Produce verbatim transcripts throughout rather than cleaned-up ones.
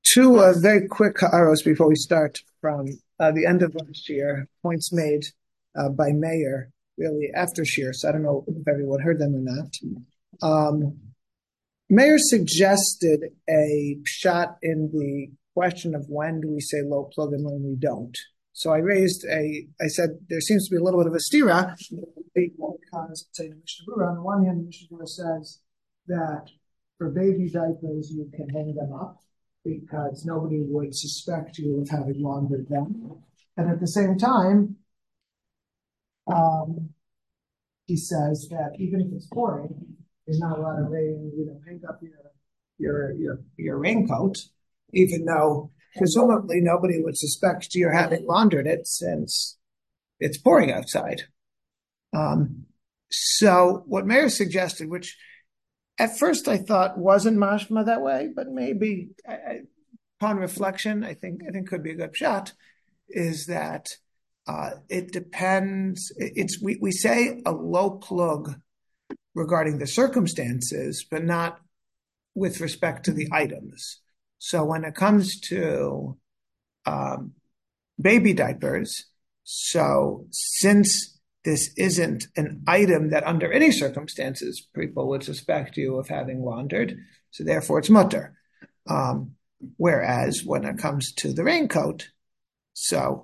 two uh, very quick arrows before we start from uh, the end of last year, points made uh, by Meir, really after Shir, so I don't know if everyone heard them or not. Um, Meir suggested a shot in the question of when do we say low plug and when we don't. So I raised a, I said there seems to be a little bit of a stira because say the Mishnah Berurah, on the one hand, the Mishnah Berurah says that for baby diapers you can hang them up because nobody would suspect you of having laundered them. And at the same time, um, he says that even if it's pouring, there's not a lot of rain, you know, hang up your your your, your raincoat, even though presumably nobody would suspect you're having laundered it since it's pouring outside. Um, so what Meir suggested, which at first I thought wasn't mashma that way, but maybe I, upon reflection, I think I think could be a good shot, is that uh, it depends. It's we, we say a low plug regarding the circumstances, but not with respect to the items. So when it comes to um, baby diapers, so since this isn't an item that under any circumstances people would suspect you of having laundered, so therefore it's mutter. Um, whereas when it comes to the raincoat, so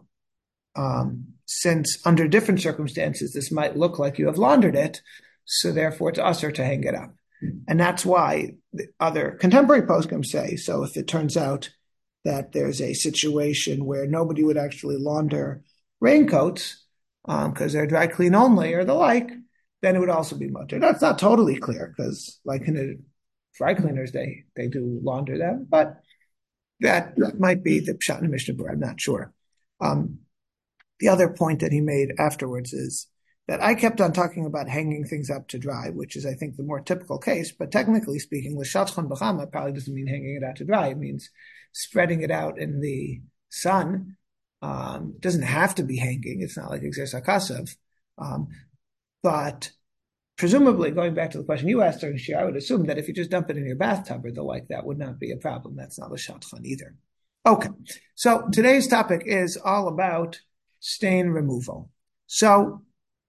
um, since under different circumstances this might look like you have laundered it, so therefore it's usher to hang it up. And that's why the other contemporary poskim say, so if it turns out that there's a situation where nobody would actually launder raincoats because um, they're dry clean only or the like, then it would also be mutter. That's not totally clear because like in the dry cleaners, they, they do launder them, but that, that might be the Pshat in Mishnah Berurah, I'm not sure. Um, the other point that he made afterwards is that I kept on talking about hanging things up to dry, which is, I think, the more typical case. But technically speaking, l'shavchon b'chama probably doesn't mean hanging it out to dry. It means spreading it out in the sun. Um, it doesn't have to be hanging. It's not like exer sakasav. Um, but presumably, going back to the question you asked during Shir, I would assume that if you just dump it in your bathtub or the like, that would not be a problem. That's not l'shavchon either. Okay, so today's topic is all about stain removal. So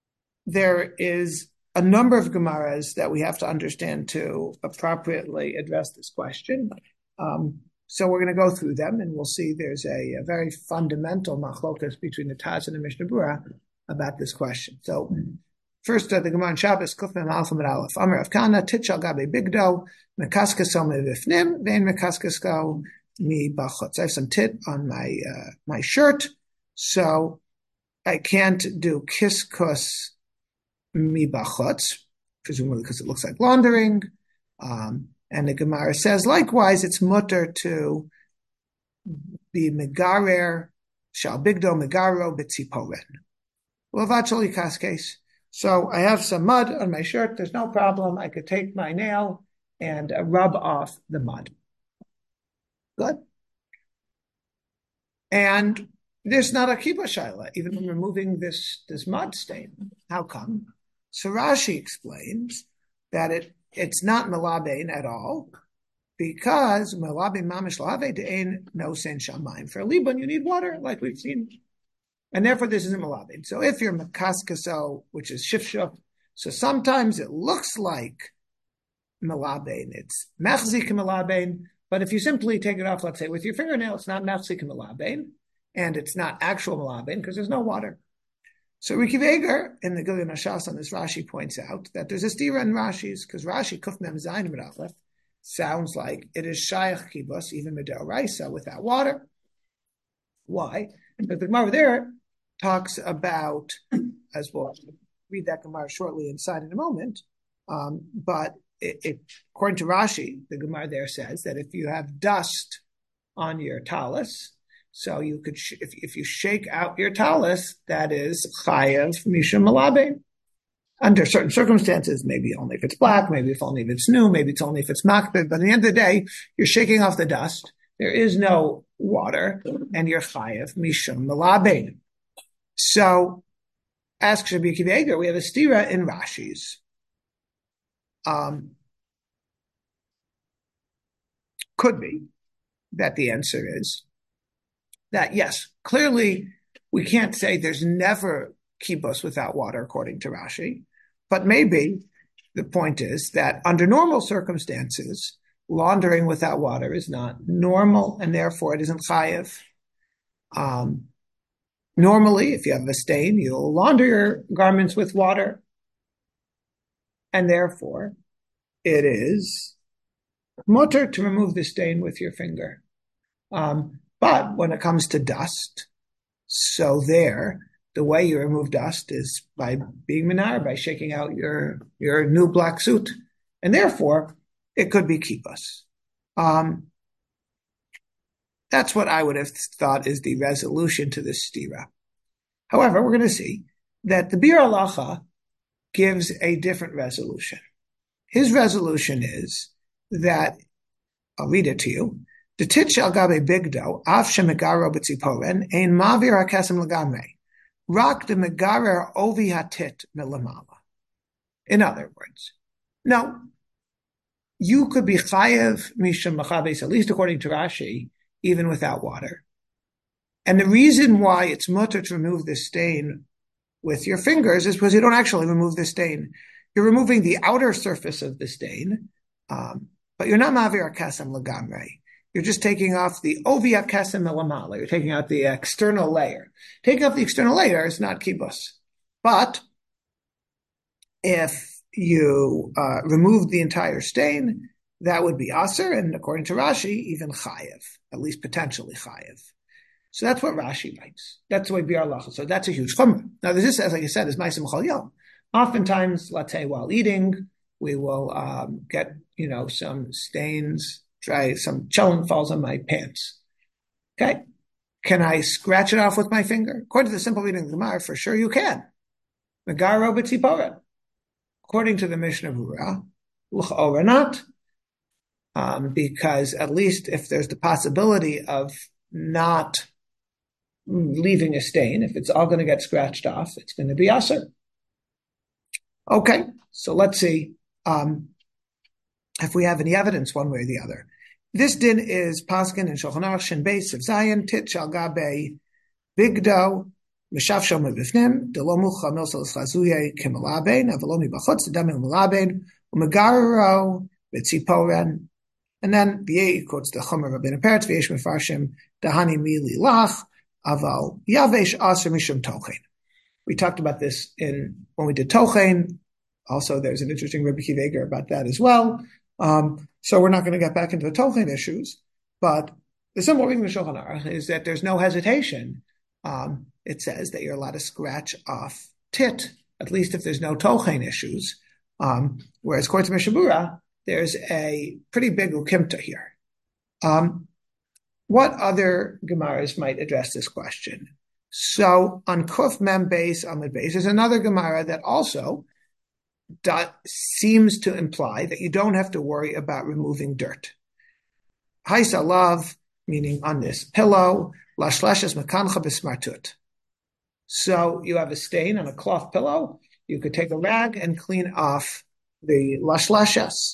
there is a number of Gemaras that we have to understand to appropriately address this question. Um, so we're going to go through them, and we'll see there's a, a very fundamental machlokas between the Taz and the Mishnah Berurah about this question. So first, uh, the Gemara in Shabbos, Kuf Mem Aleph Amud Aleph, Amar Rav Kana, Titchal Gabe Bigdo, Mekaskaso Mevifnim, Vein Mekaskaso Mi Bachutz. I have some tit on my uh, my shirt, so I can't do kiskus mi bachutz, presumably because it looks like laundering. Um, and the Gemara says, likewise, it's mutter to be megarer, shal bigdo megaro b'tziporen. Lavachali kaskes. So I have some mud on my shirt. There's no problem. I could take my nail and uh, rub off the mud. Good. And there's not a kibbutz shaila, even when removing this, this mud stain. How come? So Rashi explains that it, it's not melabein at all, because melabein mamish lave de'ein no sen shamayim. For a libun, you need water, like we've seen. And therefore, this isn't melabein. So if you're mekaskaso, which is shifshuf, so sometimes it looks like melabein. It's machzik melabein, but if you simply take it off, let's say, with your fingernail, it's not machzik melabein, and it's not actual melabein because there's no water. So Riki Veger in the Gilyon Hashas on this Rashi points out that there's a stira in Rashi's because Rashi Kuf Mem Zayin Amud Aleph sounds like it is shayach kibbutz even mid'oraisa without water. Why? Because the Gemara there talks about, as we'll read that Gemara shortly inside in a moment, um, but it, it, according to Rashi, the Gemara there says that if you have dust on your talus, so you could, sh- if if you shake out your talus, that is chayav mishum malabein. Under certain circumstances, maybe only if it's black, maybe if only if it's new, maybe it's only if it's makbid. But at the end of the day, you're shaking off the dust. There is no water, and you're chayav mishum malabein. So, ask Rabbi Akiva Eiger, we have a stira in Rashi's. Um, could be that the answer is that, yes, clearly we can't say there's never kibbutz without water, according to Rashi, but maybe the point is that under normal circumstances, laundering without water is not normal, and therefore it isn't chayev. Um, normally, if you have a stain, you'll launder your garments with water, and therefore it is mutter to remove the stain with your finger. Um, but when it comes to dust, so there, the way you remove dust is by being minar, by shaking out your, your new black suit. And therefore, it could be kibbutz. Um, that's what I would have thought is the resolution to this stira. However, we're going to see that the Bir Halacha gives a different resolution. His resolution is that, I'll read it to you, the tit shel gabe bigdo, af shemegaro b'tziporen, ein mavir hakesem legamre, rak de megarer ovi hatit melamala. In other words, no, you could be chayev mishum machabes, at least according to Rashi, even without water. And the reason why it's mutter to remove the stain with your fingers is because you don't actually remove the stain. You're removing the outer surface of the stain, um, but you're not mavir hakesem legamre. You're just taking off the ovi hakesem melamala. You're taking out the external layer. Taking off the external layer is not kibbutz. But if you uh, remove the entire stain, that would be aser, and according to Rashi, even chayev, at least potentially chayev. So that's what Rashi writes. That's the way Bir Halacha. So that's a huge chumrah. Now, this, as like I said, is ma'aseh b'chol yom. Oftentimes, let's say while eating, we will um, get, you know, some stains, dry, some cholent falls on my pants. Okay. Can I scratch it off with my finger? According to the simple reading of the Gemara, for sure you can. Megaro b'tziporen. According to the Mishnah Berurah, l'cha'ora not, um, because at least if there's the possibility of not leaving a stain, if it's all going to get scratched off, it's going to be aser. Okay, so let's see um, if we have any evidence one way or the other. This din is paskin in Shulchan Aruch Shin Beis of Zion tit shal gabe bigdo mishav shom b'fnim delo mucha milsel chazuye kemalaben avalomi b'chutz damim malaben umegaro b'tziporen. And then B'yei quotes the Chomer Rabbeinu Peretz v'yesh mefarshim dahani mili lach aval yavesh aser mishum tochen. We talked about this in when we did tochen. Also, there's an interesting Rebbe Akiva Eiger about that as well. Um, so we're not going to get back into the tochen issues, but the simple reading of Shulchan Aruch is that there's no hesitation. Um, it says that you're allowed to scratch off tit, at least if there's no tochen issues. Um, whereas according to Mishnah Berurah, there's a pretty big ukimta here. Um, what other Gemaras might address this question? So on Kuf Mem Beis Amud Beis, there's another Gemara that also do, seems to imply that you don't have to worry about removing dirt. Haisa lav, meaning on this pillow, lashlashes mekancha b'smartut. So you have a stain on a cloth pillow, you could take a rag and clean off the lashlashes.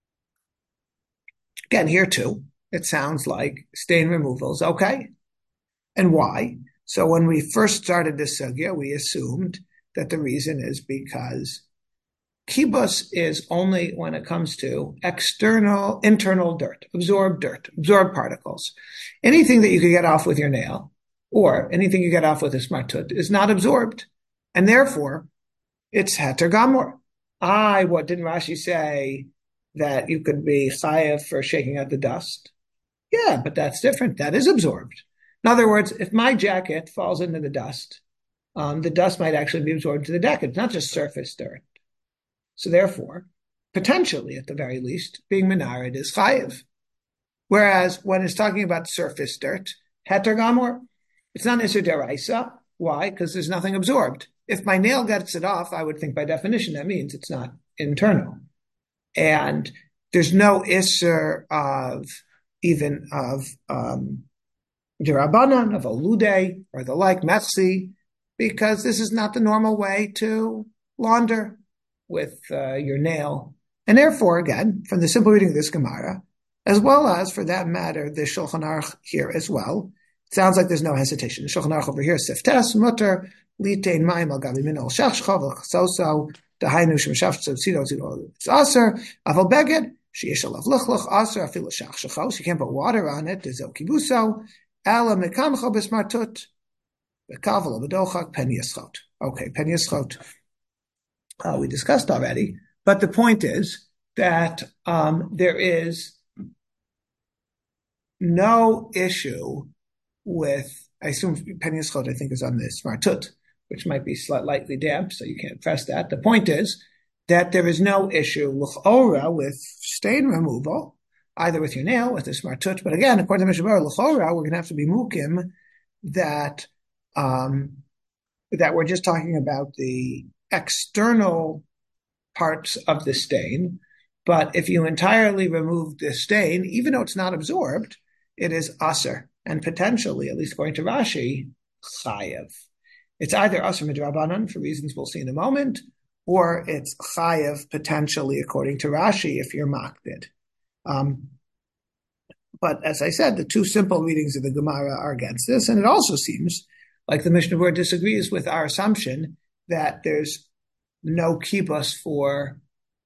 Again, here too, it sounds like stain removal is okay. And why? So when we first started this sugya, we assumed that the reason is because kibbutz is only when it comes to external, internal dirt, absorbed dirt, absorbed particles. Anything that you could get off with your nail or anything you get off with a smartut is not absorbed. And therefore, it's heter gamor. I, what didn't Rashi say that you could be chayev for shaking out the dust? Yeah, but that's different. That is absorbed. In other words, if my jacket falls into the dust, um, the dust might actually be absorbed to the jacket. It's not just surface dirt. So therefore, potentially, at the very least, being menared is chayev. Whereas when it's talking about surface dirt, heter gamor, it's not isur deraisa. Why? Because there's nothing absorbed. If my nail gets it off, I would think by definition that means it's not internal. And there's no isur of even of um, derabanan, of olude, or the like, mechsi, because this is not the normal way to launder with uh, your nail. And therefore, again, from the simple reading of this Gemara, as well as, for that matter, the Shulchan Aruch here as well. It sounds like there's no hesitation. The Shulchan Aruch over here, Siftes, Mutter, Litein Maim al Gabi Min al Shachshcha v'Chasoso, Dahainu Shemashaf Tzidot Tzidot It's Aser, Aval Beged, Sheyesh Alav Luchluch, Aser, Afil Shachshcha, so you can't put water on it, Dezel Kibuso, Ala Mekamcha B'Smartut, B'Kaval B'Dochak, Pen Yischot. Okay, Pen Yischot, uh, we discussed already, but the point is that um, there is no issue with, I assume Pen Yischot, I think, is on the Smartut, which might be slightly damp, so you can't press that. The point is that there is no issue l'chora with stain removal, either with your nail, with the Smartut. But again, according to Mishnah Berurah, l'chora, we're going to have to be mukim that um, that we're just talking about the external parts of the stain. But if you entirely remove the stain, even though it's not absorbed, it is aser, and potentially, at least according to Rashi, chayev. It's either aser midrabanan, for reasons we'll see in a moment, or it's chayev, potentially, according to Rashi, if you're makbid. Um, but as I said, the two simple readings of the Gemara are against this, and it also seems like the Mishnah Berurah disagrees with our assumption that there's no kibbutz for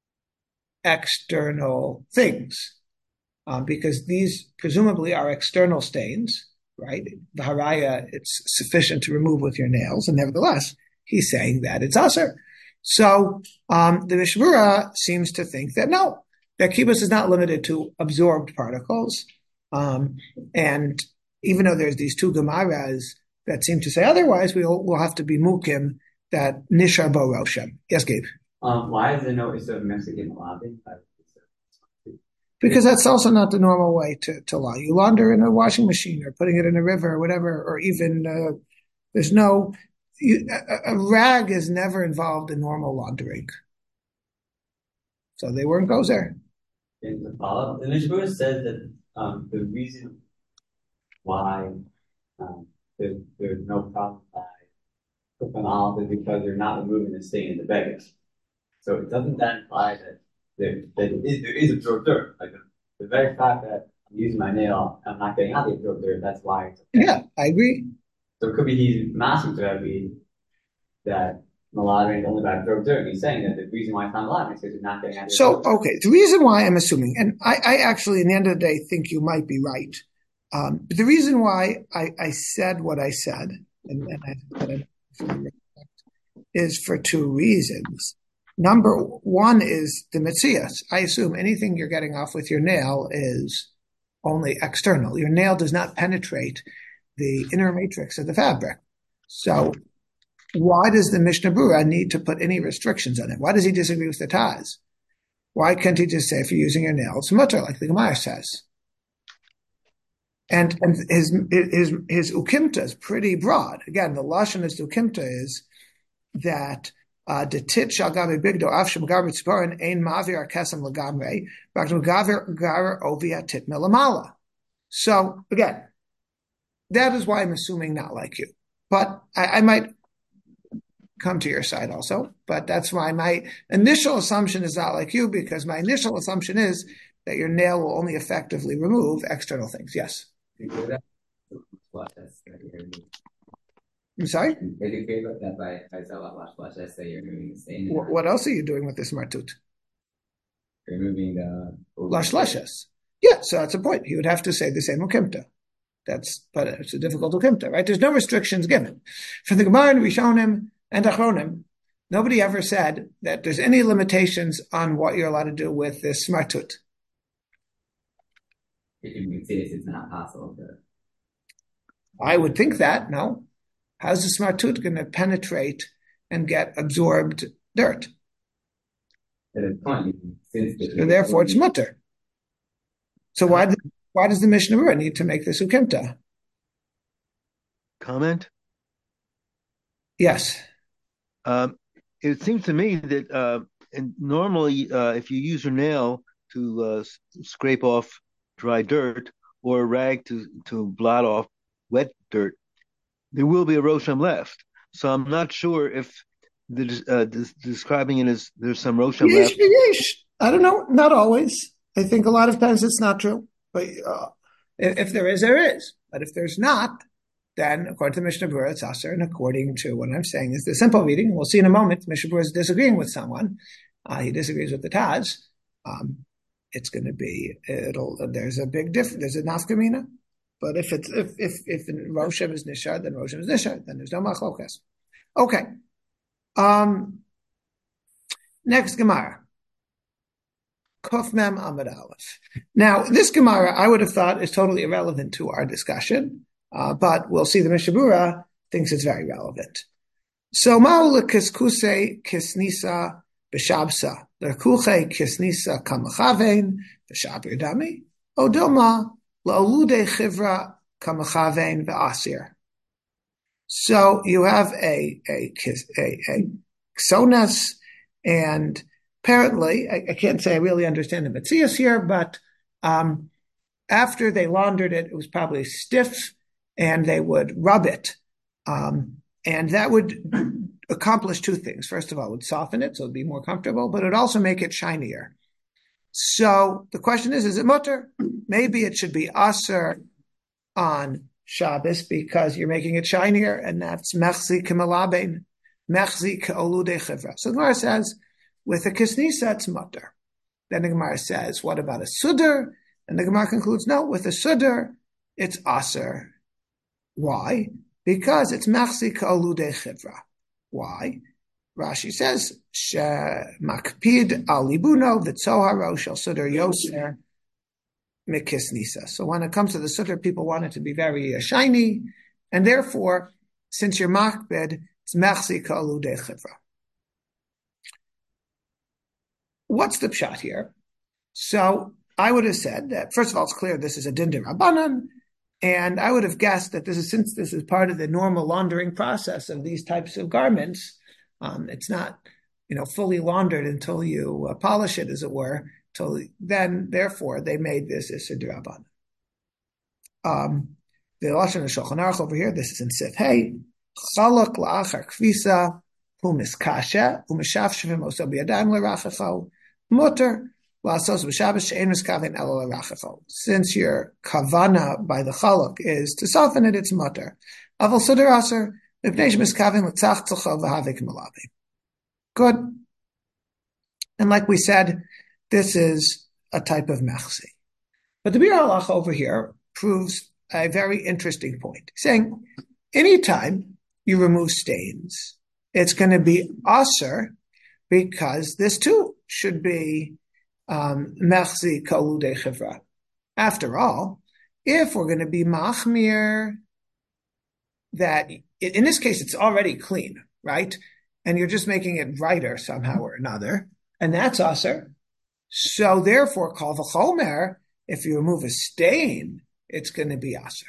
external things, um, because these presumably are external stains, right? The haraya, it's sufficient to remove with your nails, and nevertheless, he's saying that it's aser. So um, the Mishnah Berurah seems to think that no, that kibbutz is not limited to absorbed particles, um, and even though there's these two gemaras that seem to say otherwise, we'll, we'll have to be mukim that nishar bo roshem. Yes, Gabe? Um, why is there no issue of Mexican lobby? Because that's also not the normal way to, to launder. You launder in a washing machine or putting it in a river or whatever, or even uh, there's no, you, a, a rag is never involved in normal laundering. So they weren't goes there. In the follow-up, the Mishnah Berurah says that um, the reason why um, there, there's no problem by cooking olive is because they're not removing the stain in the beggars. So it doesn't that imply that there, that it is, there is absorbed dirt? Like the, the very fact that I'm using my nail, I'm not getting out the absorbed dirt, that's why it's okay. Yeah, I agree. So it could be he's masking to that be that malaria is only about absorbed dirt. And he's saying that the reason why it's not malaria is because you're not getting out the So, absorbed dirt. okay, the reason why I'm assuming, and I, I actually, in the end of the day, think you might be right. Um, but the reason why I, I said what I said, and, and I, that I is for two reasons. Number one is the metzias. I assume anything you're getting off with your nail is only external. Your nail does not penetrate the inner matrix of the fabric. So why does the Mishnah Berurah need to put any restrictions on it? Why does he disagree with the Taz? Why can't he just say if you're using your nail, it's mutter, like the Gemara says? And, and his, his, his ukimta is pretty broad. Again, the lashon is ukimta is that the tit shall gabe bigdo afshim gabe tzparin ein mavir kesem legamre baknu gaver gaver ovia tit melamala. So again, that is why I'm assuming not like you, but I, I might come to your side also. But that's why my initial assumption is not like you, because my initial assumption is that your nail will only effectively remove external things. Yes. I'm sorry? What, what else are you doing with this martut? Removing the Lashlashes. Yeah, so that's a point. He would have to say the same ukimta. That's, but it's a difficult ukimta, right? There's no restrictions given. For the Gemara and Rishonim and Achronim, nobody ever said that there's any limitations on what you're allowed to do with this martut. If you can see this, it's not possible to... I would think that, no. How's the smartut going to penetrate and get absorbed dirt? At a point, since so therefore, it's mutter. So why, does, why does the Mishnah Berurah need to make this ukimta? Comment? Yes. Um, it seems to me that uh, and normally, uh, if you use your nail to uh, scrape off dry dirt or a rag to, to blot off wet dirt, there will be a Rosham left. So I'm not sure if the, uh, des- describing it as there's some Rosham Yeesh, left. yeesh. I don't know. Not always. I think a lot of times it's not true. But uh, if, if there is, there is. But if there's not, then according to Mishnah Berurah, it's aser. And according to what I'm saying is the simple reading. We'll see in a moment. Mishnah Berurah is disagreeing with someone. Uh, he disagrees with the Taz. Um, it's going to be it'll. There's a big difference. There's a nafkamina. But if it's if if if Roshem is nishar, then Roshem is nishar. Then there's no machlokas. Okay. Um. Next Gemara. Kuf Mem Amud Aleph. Now, this Gemara, I would have thought, is totally irrelevant to our discussion, uh, but we'll see the Mishnah Berurah thinks it's very relevant. So, Ma'ul kiskuse kisnisa b'shabsa, l'kuche kisnisa kamachavein b'shabir dami, odoma la'olude chivra kamachavein v'asir. So, you have a a a, a ksonas, and apparently, I, I can't say I really understand the Metzias here, but um, after they laundered it, it was probably stiff, and they would rub it. Um, and that would accomplish two things. First of all, it would soften it, so it would be more comfortable, but it would also make it shinier. So the question is, is it mutter? Maybe it should be aser on Shabbos because you're making it shinier, and that's mechzi k'malabein, mechzi k'olude chivra. So the Gemara says, with a kisnisa, it's mutter. Then the Gemara says, what about a sudar? And the Gemara concludes, no, with a sudar, it's aser. Why? Because it's machzi ka'olude chivra. Why? Rashi says, she makpid al libuno v'tzoharo shel sudar yoser mikisnisa. So when it comes to the sudar, people want it to be very uh, shiny, and therefore, since you're makpid, it's machzi ka'olude chivra. What's the pshat here? So I would have said that, first of all, it's clear this is a din d'Rabbanan, and I would have guessed that this is, since this is part of the normal laundering process of these types of garments, um, it's not, you know, fully laundered until you uh, polish it, as it were. Till then, therefore, they made this as a d'Rabbanan. Um, the Lashon of Shulchan Aruch over here, this is in Sif Hey, Chalak la'achar kfisa, hu miskasha, hu mishafshevim oso b'yadayim l'rachacho, mutter, la'asos b'shabbos she'en miskaven elo l'rachacho. Since your kavana by the chalak is to soften it, it's mutter. Aval sudar aser, mipnei shemiskaven l'tzachtzachov v'havik malavi. Good. And like we said, this is a type of mechzi. But the Bir Halacha over here proves a very interesting point, saying anytime you remove stains, it's going to be aser, because this too should be mechzi ka'olude chivra. After all, if we're going to be machmir, that in this case it's already clean, right? And you're just making it brighter somehow or another, and that's aser. So therefore, kal v'chomer, if you remove a stain, it's going to be aser.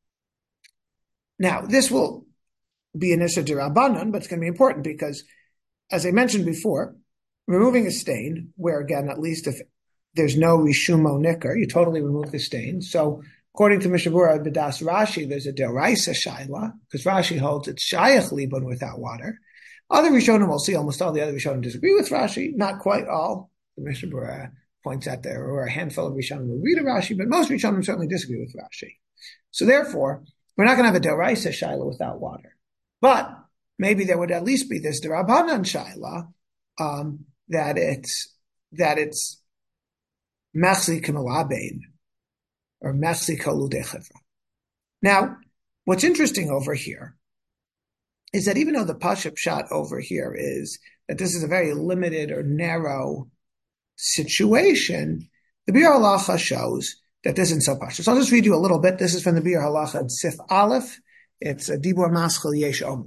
Now, this will be an issur d'Rabbanan, but it's going to be important because, as I mentioned before, removing a stain, where again, at least if there's no rishumo nicker, you totally remove the stain. So, according to Mishnah Berurah b'das Rashi, there's a deraisa shaila, because Rashi holds it's shayach libun without water. Other Rishonim, we'll see, almost all the other Rishonim disagree with Rashi, not quite all. The Mishnah Berurah points out there were a handful of Rishonim who read a Rashi, but most Rishonim certainly disagree with Rashi. So therefore, we're not going to have a deraisa shaila without water. But maybe there would at least be this d'Rabbanan shaila, um, that it's that it's mechzi k'malabein or mechzi ka'olude chivra. Now, what's interesting over here is that even though the pashut pshat over here is that this is a very limited or narrow situation, the Bir Halacha shows that this isn't so pashut. So I'll just read you a little bit. This is from the Bir Halacha in Sif Aleph. It's a Dibur Maschil Yesh Omer.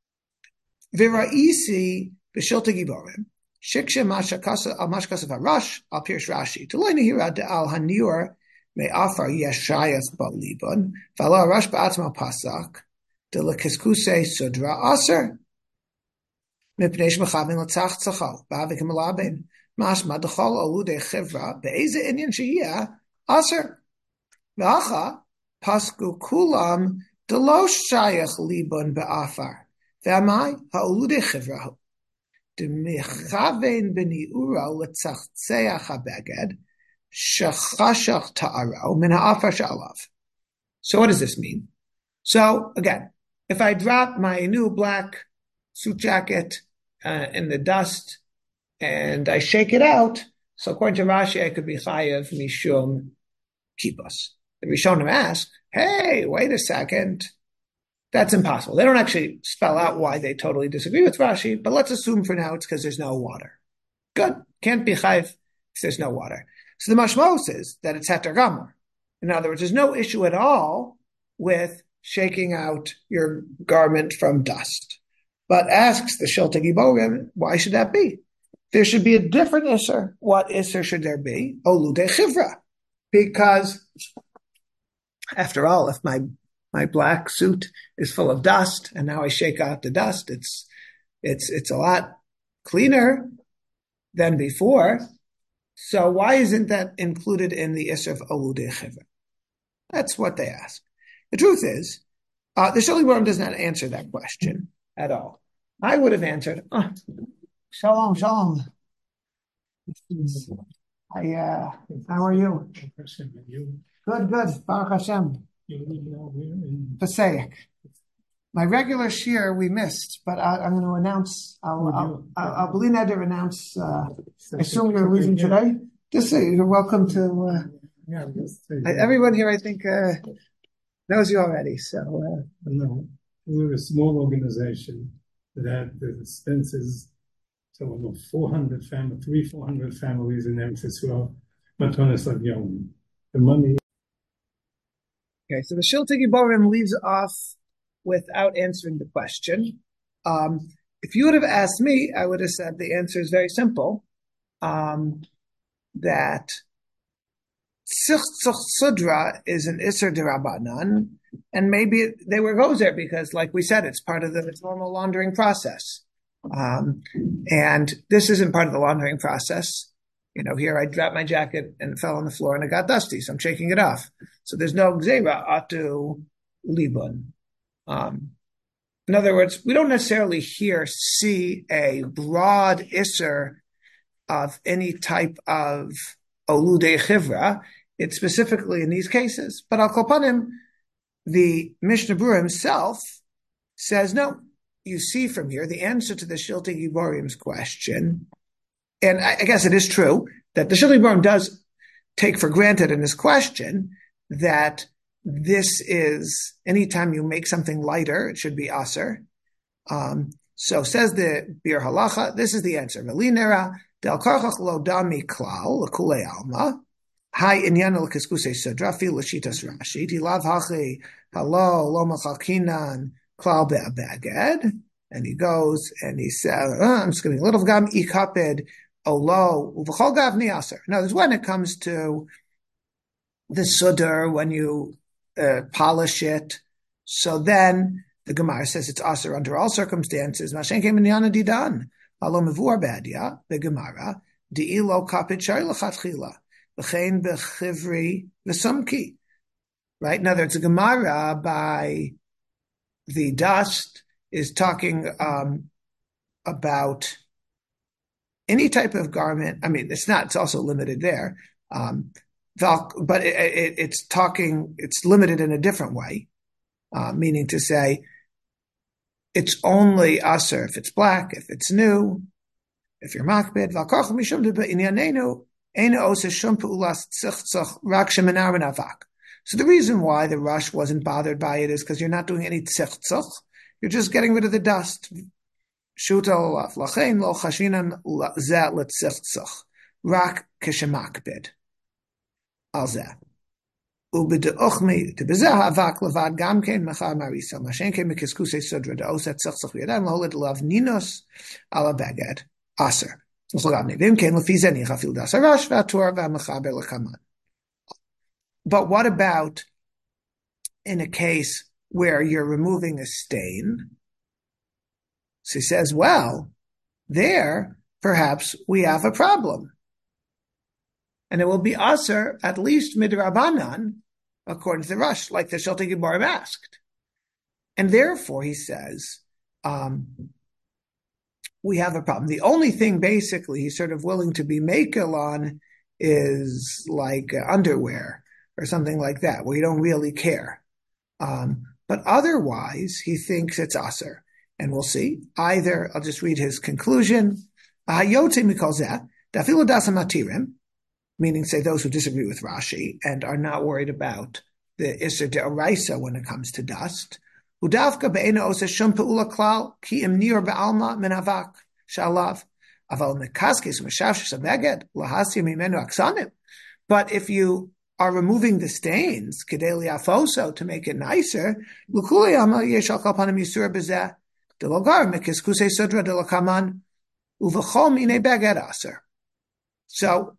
V'ra'isi b'shilta giborim shikshe mashkasa al mashkasa v'arash al pirsh Rashi to loy nehira de al haniur me'afar yesh shayas ba'libon v'alo arash ba'atzma pasak de lekiskuse sudra aser mipnei shmechavin l'tzach tzachal ba'avik malaben mashma dechol olude chivra be'eze inyan sheyia aser v'acha pasku kulam Delo shayach libon be'afar. Ve'amai ha'olude chivrahu. D'mechaven b'ni'ura l'tzachzeach ha'beged. shechashach ta'aro min ha'afar sha'alav. So what does this mean? So again, if I drop my new black suit jacket uh, in the dust and I shake it out, so according to Rashi, I could be chayav mishum kippos. The Rishonim ask, hey, wait a second. That's impossible. They don't actually spell out why they totally disagree with Rashi, but let's assume for now it's because there's no water. Good. Can't be chayav if there's no water. So the mashmos is that it's heter gamor. In other words, there's no issue at all with shaking out your garment from dust. But asks the Shiltei Giborim, why should that be? There should be a different isser. What isser should there be? Oludei chivra. Because, after all, if my my black suit is full of dust and now I shake out the dust, it's it's it's a lot cleaner than before. So why isn't that included in the isser of oludei chivra? That's what they ask. The truth is, uh, the Shiltei Giborim does not answer that question at all. I would have answered, oh, shalom, shalom. I, uh, how are you? Good, good. Baruch Hashem. Passaic. My regular shir we missed, but I, I'm going to announce. I'll, I'll, I'll, I'll believe that to announce. Uh, I assume you're leaving today. Just say you're welcome to. Uh, yeah, everyone here, I think, uh, knows you already. So uh, no, we're a small organization that had the expenses. So almost four hundred families, three, four hundred families in Eretz Yisrael. Matonis of Yom. The money. Okay, so the Shiltei Giborim leaves off without answering the question. Um, if you would have asked me, I would have said the answer is very simple. Um, that Sichtzach Sudra is an Isser D'Rabbanan, and maybe it, they were goes there because, like we said, it's part of the normal laundering process. Um, and this isn't part of the laundering process. You know, here I dropped my jacket and it fell on the floor and it got dusty, so I'm shaking it off. So there's no gzeira atu libun. Um, in other words, we don't necessarily here see a broad isser of any type of oludei chivra. It's specifically in these cases. But al kol panim, the Mishnah Berurah himself says no. You see from here the answer to the Shiltei Giborim's question, and I, I guess it is true that the Shiltei Giborim does take for granted in his question that this is, anytime you make something lighter, it should be aser. Um, so says the Bir Halacha, this is the answer. Melinera del karchach lo dami klal l'kulei alma hai inyan l'keskusei sudra fi l'shitas Rashi tilav hachi halo lo machalkinan klal be'abaged, and he goes and he says, oh, I'm just going to little gam ikaped olo uv'chol gavni aser. In other words, when it comes to the sudar, when you uh, polish it, so then the Gemara says it's aser under all circumstances. Mashen came in yana didan alo mevur badia the Gemara diilo kaped shari l'chatchila v'chein bechivri v'sumki. Right? In other words, the Gemara by the dust is talking um, about any type of garment. I mean, it's not, it's also limited there. Um, but it, it, it's talking, it's limited in a different way, uh, meaning to say it's only aser if it's black, if it's new, if you're makbid. So the reason why the Rush wasn't bothered by it is because you're not doing any tzechtzach. You're just getting rid of the dust. Shuta olaf. Lachein lo chashinan zeh l'tzechtzach. Rak kishemakbid. Al zeh. U'b'de'ochmi t'bezeh havak levad gamkein mechar marisa. Mashenkein mekiskusei sudra da'oset tzechtzach v'yadayim loholid lav ninos ala baged. Aser. V'imkein lefi zeh nichafil das harash v'atur v'amechaber l'kaman. But what about in a case where you're removing a stain? So he says, well, there, perhaps we have a problem. And it will be aser, at least midrabanan, according to the Rush, like the Shiltei Giborim asked. And therefore, he says, um, we have a problem. The only thing, basically, he's sort of willing to be makel on is like uh, underwear or something like that, where you don't really care. Um, but otherwise, he thinks it's aser. And we'll see. Either, I'll just read his conclusion. Meaning, say, those who disagree with Rashi and are not worried about the Isser De'oraisa when it comes to dust. Udavka be'ena osa shum pe'ula klal ki im nir be'alma min avak shalav. Aval mekaskes u'meshavshes ha'beged lahasya mimenu aksanim. But if you are removing the stains, kedeli afoso, to make it nicer, l'kuli ama yeshal kalpanim yisur bezeh delogar mekiskusei sudra delokaman uv'chol mine beged aser. So,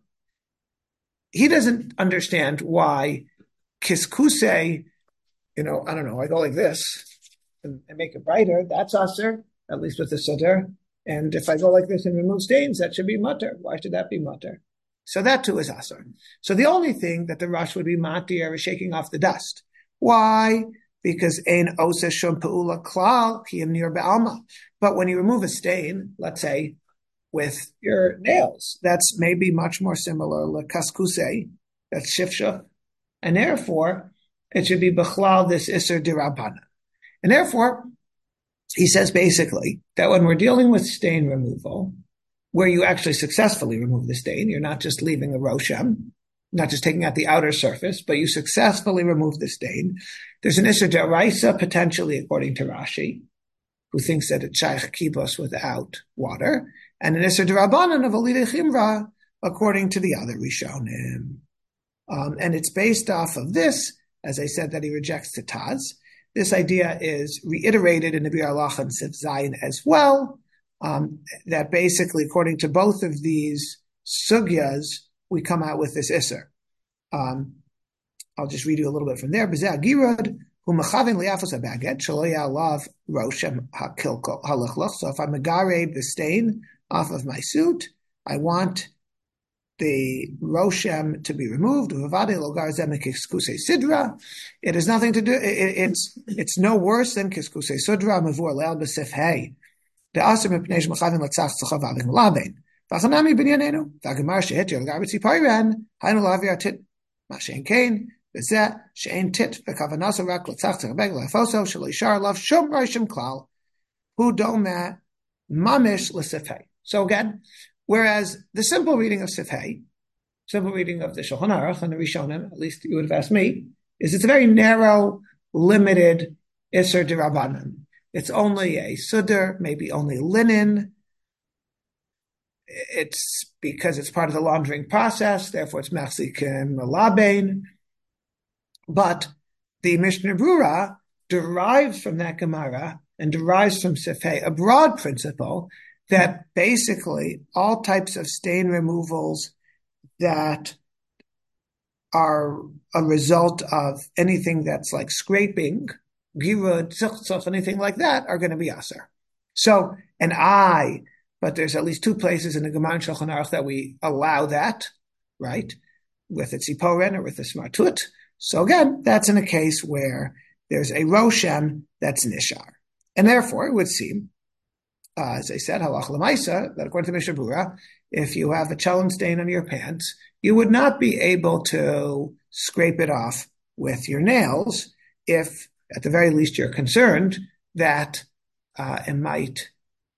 he doesn't understand why kiskuse, you know, I don't know, I go like this and, and make it brighter, that's aser, at least with the siddur. And if I go like this and remove stains, that should be mutter. Why should that be mutter? So that too is aser. So the only thing that the rush would be matir is shaking off the dust. Why? Because ein osa shum pe'ula klal ki im nir be'alma. But when you remove a stain, let's say, with your nails, that's maybe much more similar to kaskuse, that's shifshuf, and therefore it should be b'chlal this iser dirabana. And therefore, he says basically that when we're dealing with stain removal, where you actually successfully remove the stain, you're not just leaving a roshem, not just taking out the outer surface, but you successfully remove the stain. There's an iser deraisa potentially, according to Rashi, who thinks that it's shaykh kibos without water, and an Isser D'Rabbanan of Alidei Chimra, according to the other Rishonim. Um, and it's based off of this, as I said, that he rejects the Taz. This idea is reiterated in the Bir Halach and Sif Zayin as well, um, that basically, according to both of these sugyas, we come out with this Isser. Um, I'll just read you a little bit from there. B'zeh Girod, hu mechavin li'afos ha'baged, shelo ya'alav roshem ha'kilkol ha'lichloch. So if I megareb the stain off of my suit, I want the roshem to be removed. It has nothing to do. It, it's it's no worse than kiskuse sudra mavur leal b'sif hey. The aser mepnei shemachavin latzach tzachav avik malabein. V'achanami binyanenu. V'agemar shehit yer l'gar b'tzi payran. Hainu lavir tit mashen kain. V'zeh she'en tit v'kavanasa rak latzach tzachav beg lafoso shelo yishar lav shom roshem klal. Hu doma mamish l'sif hey. So again, whereas the simple reading of Sif Hey, simple reading of the Shulchan Aruch and the Rishonim, at least you would have asked me, is it's a very narrow, limited Isser D'Rabbanan. It's only a Sudder, maybe only linen. It's because it's part of the laundering process, therefore it's Machzikim Labein. But the Mishnah Brura derives from that Gemara and derives from Sif Hey a broad principle that basically all types of stain removals that are a result of anything that's like scraping, girud, tzich, anything like that, are going to be aser. So, an eye, but there's at least two places in the Gemara and Shulchan Aruch that we allow that, right? With a tziporen or with a smartut. So again, that's in a case where there's a roshem that's nishar. And therefore, it would seem, Uh, as I said, halach l'maisa, that according to Mishnah Brura, if you have a chelem stain on your pants, you would not be able to scrape it off with your nails if, at the very least, you're concerned that uh, it might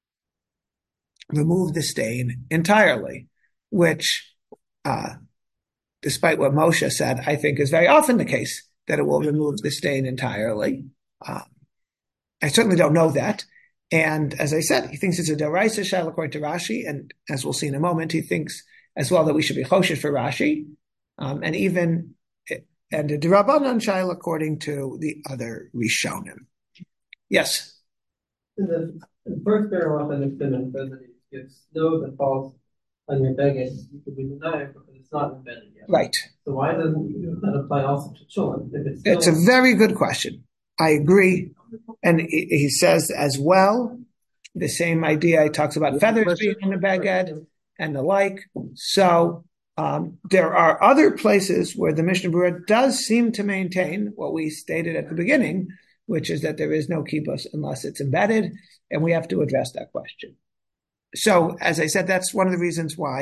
remove the stain entirely, which, uh, despite what Moshe said, I think is very often the case, that it will remove the stain entirely. Um, I certainly don't know that. And as I said, he thinks it's a deraisa shal according to Rashi, and as we'll see in a moment, he thinks as well that we should be choshesh for Rashi, um, and even and a derabanan shal according to the other Rishonim. Yes. In the, in the first paragraph in the Siman says that if snow that falls on your beged, you could be denied because it's not embedded yet. Right. So why doesn't that apply also to children? If it's, it's a very good question. I agree. And he says as well, the same idea, he talks about feathers being in the bagad and the like. So um, there are other places where the Mishnah Brura does seem to maintain what we stated at the beginning, which is that there is no kibbutz unless it's embedded, and we have to address that question. So, as I said, that's one of the reasons why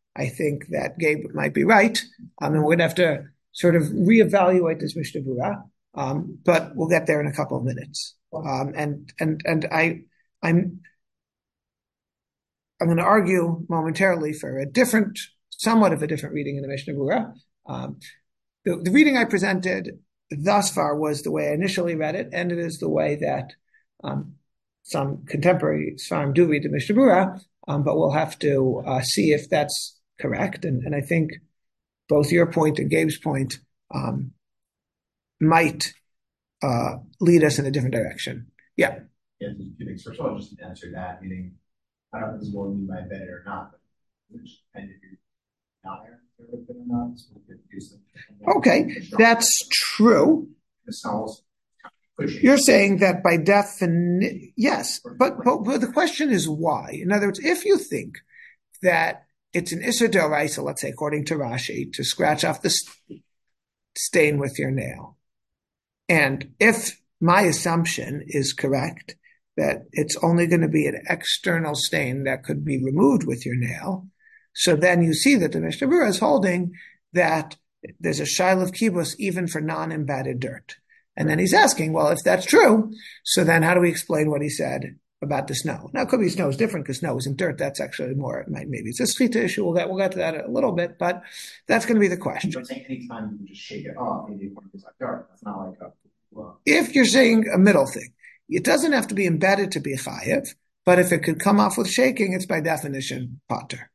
I think that Gabe might be right. Um, and we're going to have to sort of reevaluate this Mishnah Berurah. Um, but we'll get there in a couple of minutes. Um, and, and, and I, I'm, I'm going to argue momentarily for a different, somewhat of a different reading in the Mishnah Berurah. Um, the, the reading I presented thus far was the way I initially read it, and it is the way that um, some contemporary Sfarim do read the Mishnah Berurah, um, but we'll have to uh, see if that's correct. And, and I think both your point and Gabe's point um, might uh, lead us in a different direction. Yeah. Yeah, two things. First of all, just to answer that, meaning, I don't know if this is what you might bet it or not, but which kind of you're not there or not. So we could do something. Okay, that's true. The smells pushing. You're saying that by definition, yes, but, but but the question is why. In other words, if you think that it's an Issur D'Oraisa, let's say, according to Rashi, to scratch off the st- stain with your nail, and if my assumption is correct, that it's only going to be an external stain that could be removed with your nail, so then you see that the Mishnah Berurah is holding that there's a shaila of kibus even for non-embedded dirt. And then he's asking, well, if that's true, so then how do we explain what he said about the snow? Now, it could be snow is different because snow isn't dirt. That's actually more, maybe it's a Shechita issue. We'll get, we'll get to that a little bit, but that's going to be the question. But saying anytime you can just shake it off, maybe it's like dirt. That's not like a, well. If you're saying a middle thing, it doesn't have to be embedded to be chayev, but if it could come off with shaking, it's by definition potter.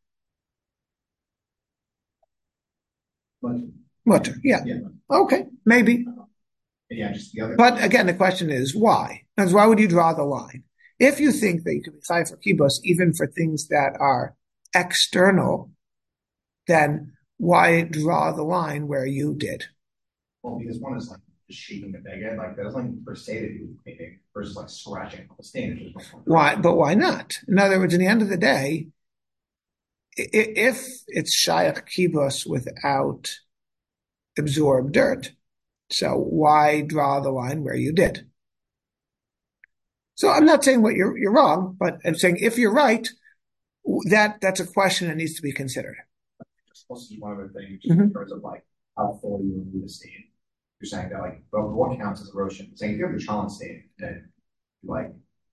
Mutter, yeah. yeah. Okay, maybe. Yeah, just the other. But again, the question is why? Because why would you draw the line? If you think that you can be chayev for kibos even for things that are external, then why draw the line where you did? Well, because one is like just shaking the beged, like there's like per se to do anything versus like scratching off the stain. Why? But why not? In other words, in the end of the day, if it's shaykh kibos without absorbed dirt, so why draw the line where you did? So I'm not saying what you're you're wrong, but I'm saying if you're right, that that's a question that needs to be considered. This is one of the things mm-hmm. in terms of like how fully you remove the stain. You're saying that like, well, what counts as erosion? You're saying if you have the chalent stain, then like,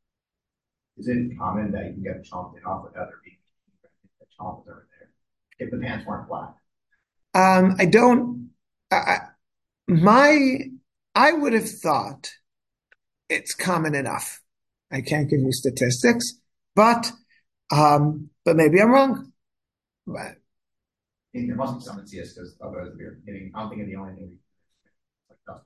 is it common that you can get the chalent stain off without there being the chalent over there if the pants weren't black? Um, I don't. I, my, I would have thought it's common enough. I can't give you statistics, but, um, but maybe I'm wrong. But, I mean, there must be some in C S because otherwise we're getting, I'm thinking the only thing we like dust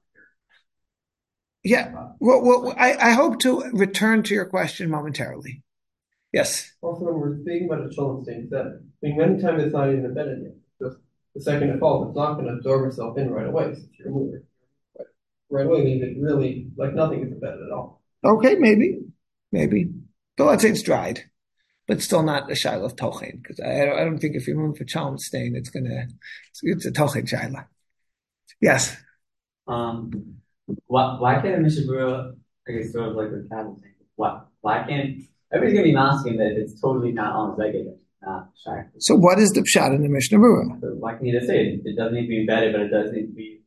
here. Yeah. Well, well I, I hope to return to your question momentarily. Yes. Also, when we're speaking about a chalent stain, that I mean, many times it's not even embedded yet. Just the second it falls, it's not going to absorb itself in right away since you're moving. But right away means it really, like nothing is embedded at all. Okay, maybe, maybe. But let's say it's dried, but still not a shaila of tochen, because I, I don't think if you're moving for chalent stain, it's gonna, it's, it's a tochen shaila. Yes. Um, why why can't a Mishnah Berurah, I guess, sort of like the cattle thing? Why why can't everybody's gonna be asking that it's totally not on Zeged? Not shy. So what is the pshat in the Mishnah Berurah? So why can't you just say it? It doesn't need to be embedded, but it does need to be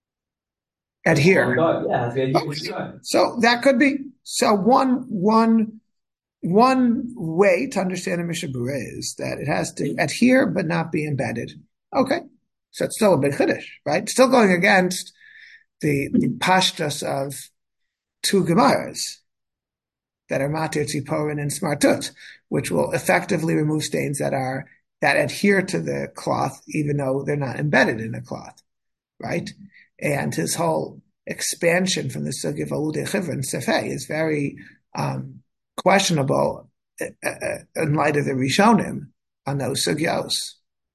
adhere. Yeah, it's okay. So that could be. So one one one way to understand a Mishnah Berurah is that it has to adhere but not be embedded. Okay, so it's still a big chiddush, right? Still going against the, the pashtus of two gemaras that are matir tziporin and smartut, which will effectively remove stains that are that adhere to the cloth, even though they're not embedded in the cloth, right? And his whole expansion from the sugi of aludei chivra and sefei is very um, questionable uh, uh, in light of the Rishonim on those sugyos.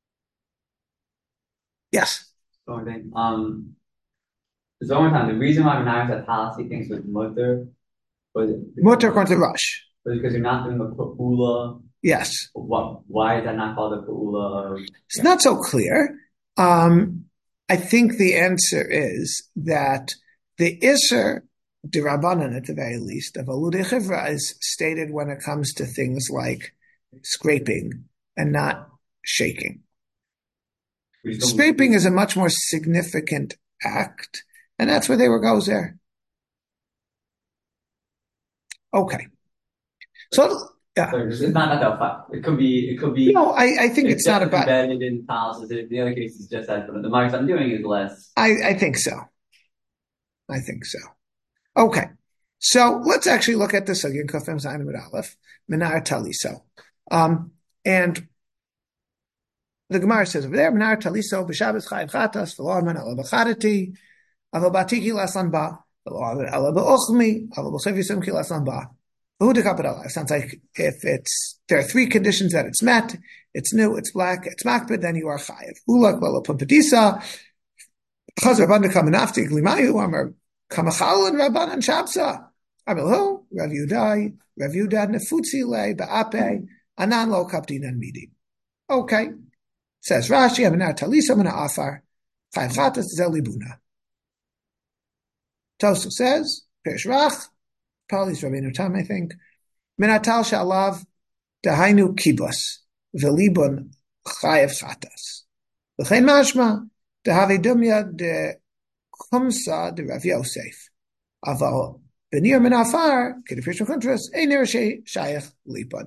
Yes. So I think um, so one time the reason why Menachos had policy things with mutter was mutter according to Rush. Was because you're not doing a pa'ula. Yes. What? Why is that not called a pa'ula? It's yeah. not so clear. Um, I think the answer is that the Issur D'Rabbanan, at the very least, of aludei chivra is stated when it comes to things like scraping and not shaking. Scraping is a much more significant act, and that's where they were goes there. Okay. So, yeah. So it's not about It could be, it could be. No, I, I think it's, it's not about. Embedded in policies. The other case is just that the marks I'm doing is less. I, I think so. I think so. Okay. So let's actually look at the Sugyan Kufim Zayin with Aleph, Minar Taliso. Um, and the Gemara says over there, Minar Taliso, B'Shabbos Chayiv Chatas, V'lo Amen Ala B'Chadati, Avo Batiki Laslan Ba, V'lo Amen Ala B'Ochmi, Avo B'Chev Yisum Ki Laslan Ba. It sounds like if it's, there are three conditions that it's met, it's new, it's black, it's makbid, then you are chayiv. Ulak Lalo Pumpedisa, Chazar Rabban Kamanafti, Glimayu, Amar Kamachal and Rabban and Shabsa. Abilhu, Rav Yudai, Rav Yudad Nefutzi Le, Ba'ape, Anan Lo Kapdin and Midi. Okay. Says Rashi, Aminar Talisa Mana Afar, Chayiv Chatas Zelibuna. Tosu says, Perish Rach, Pali's Rabbeinu Tam, I think. Minatal Shalav Dahainu Kibos Velibun Chayev Chatas. L'chein Mashma Dehave Dumya De Kumsa De Rav Yosef. Aval Benir Minafar Kedifishon Kuntras Einir Shayach Libun.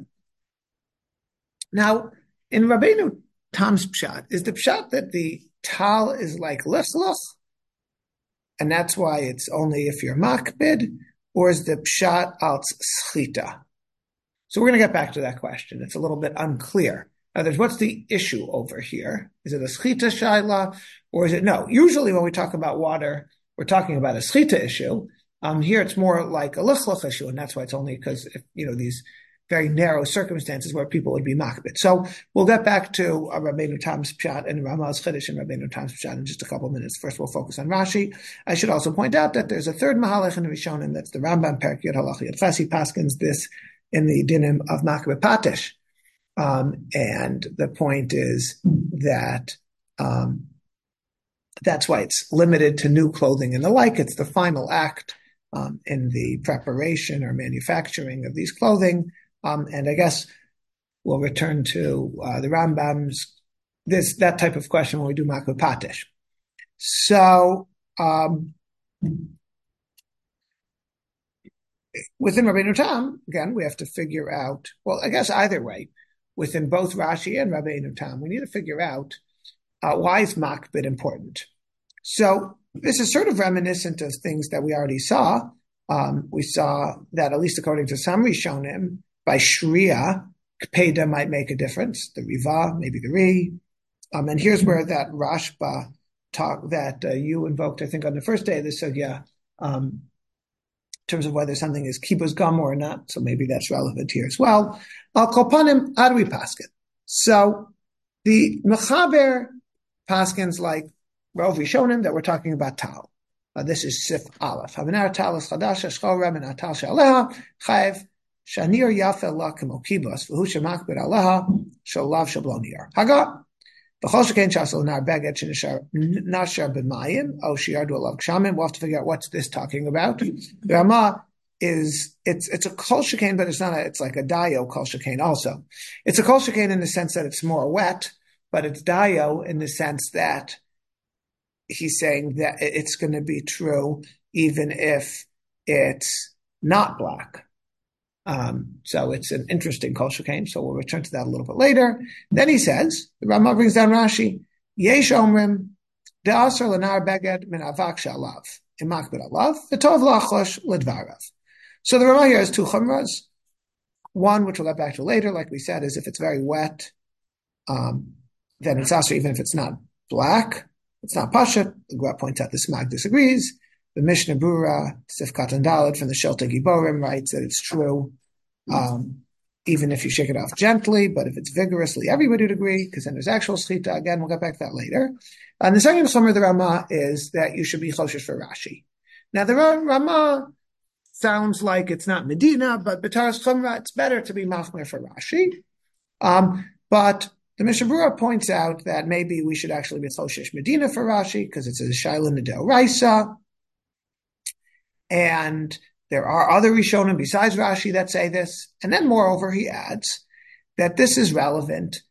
Now, in Rabbeinu Tam's pshat, is the pshat that the tal is like lisluch, and that's why it's only if you're makbid, or is the pshat al schita? So we're going to get back to that question. It's a little bit unclear. Now, there's what's the issue over here? Is it a schita shaila, or is it no? Usually, when we talk about water, we're talking about a schita issue. Um, here, it's more like a lichluch issue, and that's why it's only because if, you know, these very narrow circumstances where people would be makbid. So we'll get back to uh, Rabbeinu Tam's pshat and Ramah's chiddush and Rabbeinu Tam's pshat in just a couple of minutes. First, we'll focus on Rashi. I should also point out that there's a third mahalach in the Rishonim, that's the Rambam Perek Yud Halach Yud Chesi Paskins this in the dinim of makbid patish. Um, and the point is that um, that's why it's limited to new clothing and the like. It's the final act um, in the preparation or manufacturing of these clothing. Um, and I guess we'll return to uh, the Rambam's, this that type of question when we do makbid patish. So um, within Rabbeinu Tam, again, we have to figure out, well, I guess either way, within both Rashi and Rabbeinu Tam, we need to figure out uh, why is makbid important. So this is sort of reminiscent of things that we already saw. Um, we saw that, at least according to some Rishonim, by Shriya, Kpeda might make a difference, the Riva, maybe the Ri. Um, and here's where that Rashba talk that uh, you invoked, I think, on the first day of the Sugya, um, in terms of whether something is Kibbutz Gam or not. So maybe that's relevant here as well. Al Kopanim Adwi Paskin. So the Mechaber Paskins like Rov Rishonim that we're talking about Tal. Uh, this is Sif Aleph. Havinar Tal is Chadasha Shchol Rem and Tal Shaleha Chayev Shanir Yafe La Kemo Kibos V'hu Shemakbid Aleha Shalav Shablonir Haga V'chol Shekain Shasel Nar Beged Shenishar Nashar B'Mayim O Shiardu Alav Kshamim. We'll have to figure out what's this talking about. The Rama is it's it's a kol shekain, but it's not a, it's like a dayo kol shekain also. It's a kol shekain in the sense that it's more wet, but it's dayo in the sense that he's saying that it's going to be true even if it's not black. Um, so it's an interesting kol shekain. So we'll return to that a little bit later. Then he says, the Rama brings down Rashi, Yesh Omrim, De'asar Lenar Beged Min Avak Shalav, Imakbid Alav, V'tov Lachlosh Ledvarav. So the Rama here has two chumras. One, which we'll get back to later, like we said, is if it's very wet, um, then it's also even if it's not black, it's not pashat. The Gemara points out the Smag disagrees. The Mishnah Brura, Sifkat and Daled from the Shelta Giborim writes that it's true, um, even if you shake it off gently, but if it's vigorously, everybody would agree, because then there's actual schita. Again, we'll get back to that later. And the second chumra of the Rama is that you should be choshesh for Rashi. Now the Rama sounds like it's not Medina, but B'taras chumra, it's better to be machmer for Rashi. Um, but the Mishnah Brura points out that maybe we should actually be choshesh Medina for Rashi, because it's a shaila nedel raisa. And there are other Rishonim besides Rashi that say this. And then moreover, he adds that this is relevant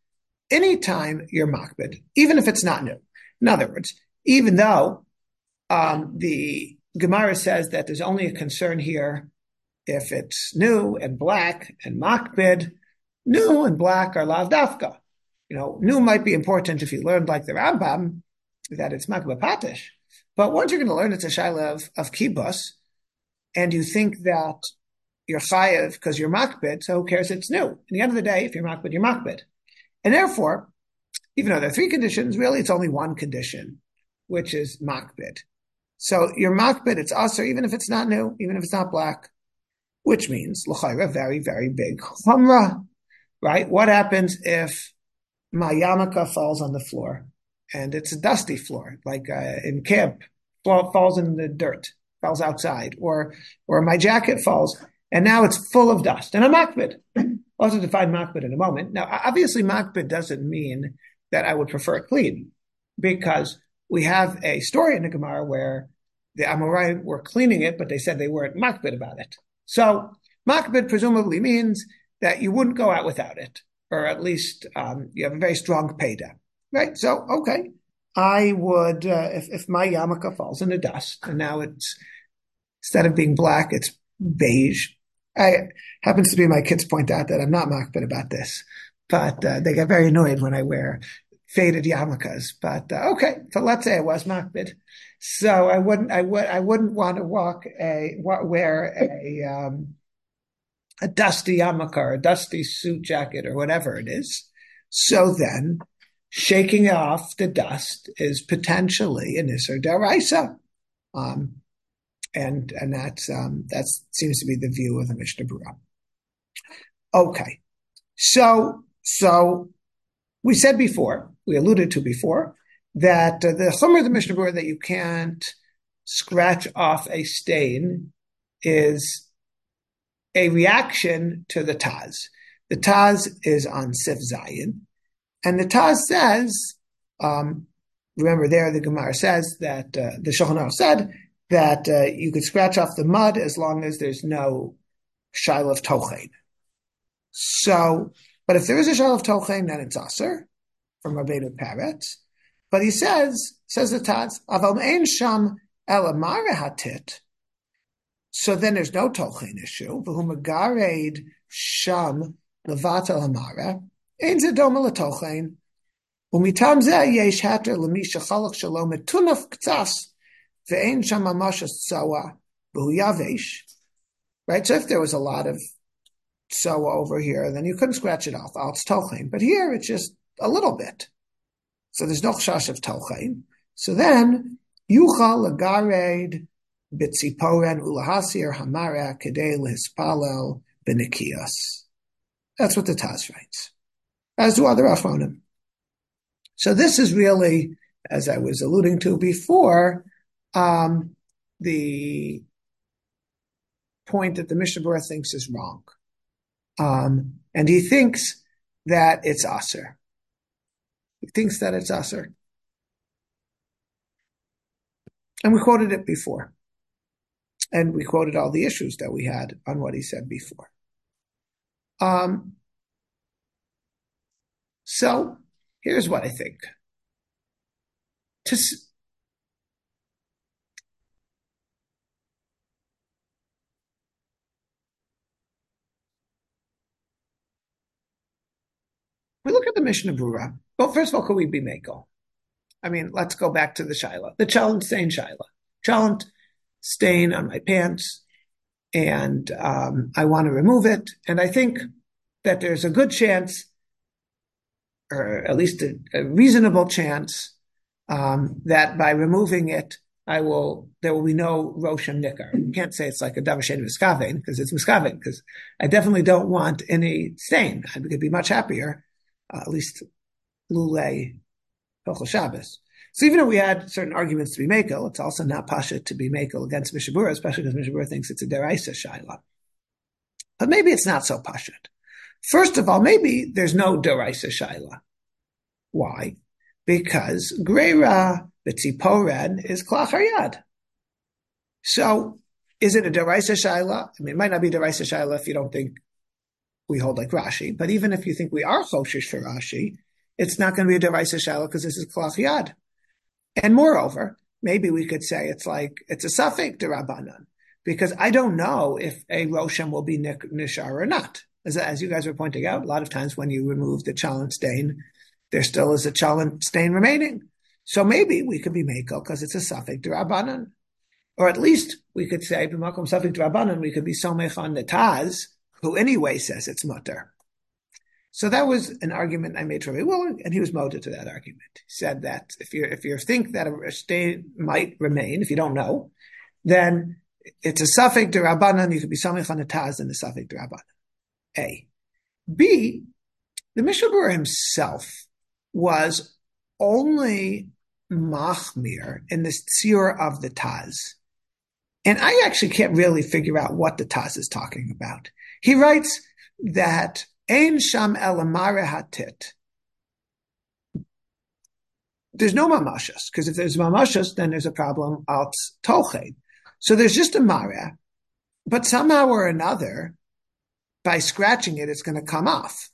anytime you're makbid, even if it's not new. In other words, even though um, the Gemara says that there's only a concern here if it's new and black and makbid, new and black are lav dafka. You know, new might be important if you learned like the Rambam that it's makbid patish. But once you're going to learn it's a shaila of, of kibbutz, and you think that you're chayav because you're makbid, so who cares? It's new. At the end of the day, if you're makbid, you're makbid. And therefore, even though there are three conditions, really it's only one condition, which is makbid. So you're makbid, it's asr, even if it's not new, even if it's not black, which means l'chayra, very, very big chumrah, right? What happens if my yarmulke falls on the floor and it's a dusty floor, like uh, in camp, falls in the dirt, falls outside, or or my jacket falls and now it's full of dust and I'm makbid. Also define makbid in a moment. Now, obviously, makbid doesn't mean that I would prefer it clean, because we have a story in the Gemara where the Amorai were cleaning it, but they said they weren't makbid about it. So makbid presumably means that you wouldn't go out without it, or at least um, you have a very strong payda, right? So, okay, I would, uh, if, if my yarmulke falls in the dust, and now it's, instead of being black, it's beige. I happens to be my kids point out that I'm not makbid about this, but uh, they get very annoyed when I wear faded yarmulkes. But uh, okay, so let's say I was makbid, so I wouldn't, I would, I wouldn't want to walk a wear a um, a dusty yarmulke or a dusty suit jacket or whatever it is. So then, shaking off the dust is potentially an iser deraisa. Um, And and that's um, that seems to be the view of the Mishnah Berurah. Okay, so so we said before, we alluded to before, that uh, the chumrah of the Mishnah Berurah that you can't scratch off a stain is a reaction to the Taz. The Taz is on Sif Zayin, and the Taz says, um, remember there the Gemara says that uh, the Shulchan Aruch said that uh, you could scratch off the mud as long as there's no shaila of tochein. So, but if there is a shaila of tochein, then it's aser, from Rabbeinu Peretz. But he says, says the Taz, aval ein sham elamara hatit. So then there's no tochein issue. V'hu megared sham levat elamara ein zedoma letochein. Umitam zeh yesh hater lemi shechalach shalom etunaf k'tzas. Right, so if there was a lot of tsawa over here, then you couldn't scratch it off. Oh, it's tochein. But here, it's just a little bit. So there's no chash of tochein. So then, yuchal lagared bitziporen ulahasir hamara kedei lehispalel benikias. That's what the Taz writes, as do other Achronim. So this is really, as I was alluding to before, Um, the point that the Mishnah Berurah thinks is wrong. Um, and he thinks that it's aser. He thinks that it's aser. And we quoted it before. And we quoted all the issues that we had on what he said before. Um, so here's what I think. To We look at the Mishnah Berurah. Well, first of all, could we be Mako? I mean, let's go back to the Shaila. The chalent stain Shaila. Chalent stain on my pants, and um, I want to remove it. And I think that there's a good chance, or at least a, a reasonable chance, um, that by removing it, I will, there will be no Roshem Nikar. You can't say it's like a Davashen Miskaven, because it's Miskaven, because I definitely don't want any stain. I could be much happier. Uh, at least Lulei Hilchos Shabbos. So even if we had certain arguments to be makel, it's also not pasha to be makel against Mishnah Berurah, especially because Mishnah Berurah thinks it's a deraisa shaila. But maybe it's not so pasha. First of all, maybe there's no deraisa shaila. Why? Because greira b'tziporen is klach haryad. So is it a deraisa shaila? I mean, it might not be deraisa shaila if you don't think we hold like Rashi, but even if you think we are choshish for Rashi, it's not going to be a deraisa shallow because this is klach yad. And moreover, maybe we could say it's like, it's a suffix derabanan, because I don't know if a roshem will be nishar or not. As, as you guys were pointing out, a lot of times when you remove the chalent stain, there still is a chalent stain remaining. So maybe we could be mekel because it's a suffix derabanan. Or at least we could say, b'makom suffix derabanan, we could be somech on the Taz, who anyway says it's mutter. So that was an argument I made for Rabbi Willing, and he was molded to that argument. He said that if you if you think that a stain might remain, if you don't know, then it's a suffix derabanan. You could be samech on the Taz and the suffix derabanan. A. B. The Mishnah Berurah himself was only machmir in the tzir of the Taz, and I actually can't really figure out what the Taz is talking about. He writes that. Ein sham elamare hatit. There's no mamashas, because if there's mamashas, then there's a problem alt toched. So there's just a mara, but somehow or another, by scratching it, it's going to come off.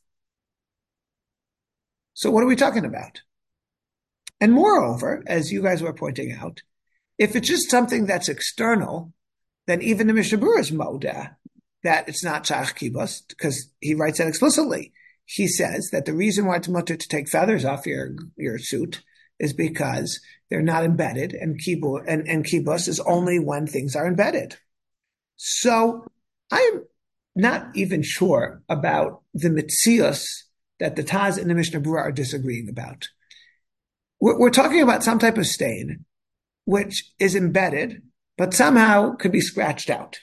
So what are we talking about? And moreover, as you guys were pointing out, if it's just something that's external, then even the Mishnah Berurah is moda that it's not shach kibos, because he writes that explicitly. He says that the reason why it's mutter to take feathers off your, your suit is because they're not embedded, and kibos, and, and kibos is only when things are embedded. So I'm not even sure about the mitzias that the Taz and the Mishnah Berurah are disagreeing about. We're, we're talking about some type of stain which is embedded, but somehow could be scratched out.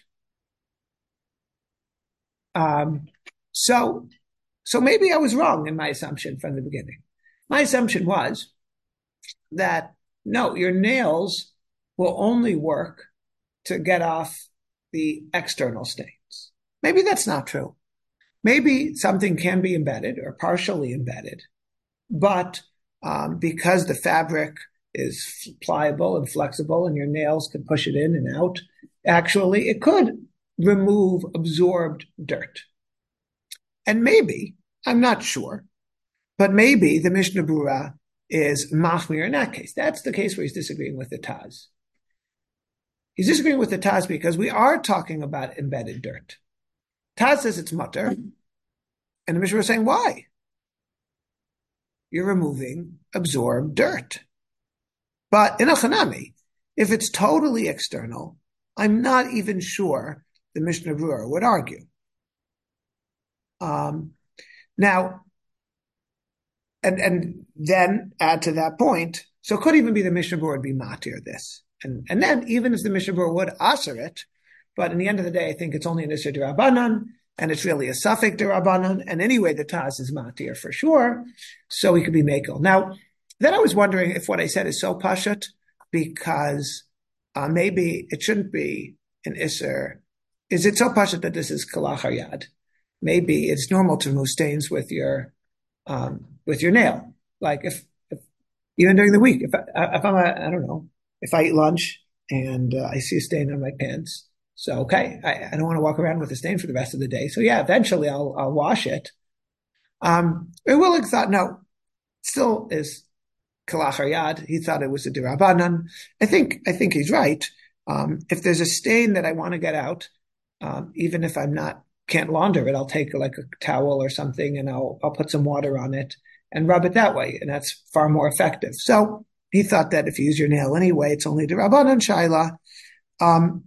Um, so, so maybe I was wrong in my assumption from the beginning. My assumption was that no, your nails will only work to get off the external stains. Maybe that's not true. Maybe something can be embedded or partially embedded, but um, because the fabric is pliable and flexible and your nails can push it in and out, actually it could remove absorbed dirt. And maybe, I'm not sure, but maybe the Mishnah Berurah is machmir in that case. That's the case where he's disagreeing with the Taz. He's disagreeing with the Taz because we are talking about embedded dirt. Taz says it's mutter, and the Mishnah is saying, why? You're removing absorbed dirt. But in a chanami, if it's totally external, I'm not even sure the Mishnah Berurah would argue. Um, now, and and then add to that point, so it could even be the Mishnah Berurah would be matir this. And and then even if the Mishnah Berurah would aser it, but in the end of the day, I think it's only an isser d'Rabbanan, and it's really a suffix d'Rabbanan, and anyway, the Taz is matir for sure, so he could be mekel. Now, then I was wondering if what I said is so pashut, because uh, maybe it shouldn't be an isser. Is it so pashut that this is kalach hayad? Maybe it's normal to remove stains with your um, with your nail. Like if, if even during the week, if I, if I'm a, I don't know, if I eat lunch and uh, I see a stain on my pants, so okay, I, I don't want to walk around with a stain for the rest of the day. So yeah, eventually I'll I'll wash it. Um, Willig thought no, still is kalach hayad. He thought it was a d'Rabbanan. I think I think he's right. Um, if there's a stain that I want to get out, um, even if I'm not can't launder it, I'll take like a towel or something and I'll I'll put some water on it and rub it that way, and that's far more effective. So he thought that if you use your nail anyway, it's only d'Rabbanan shaila, um,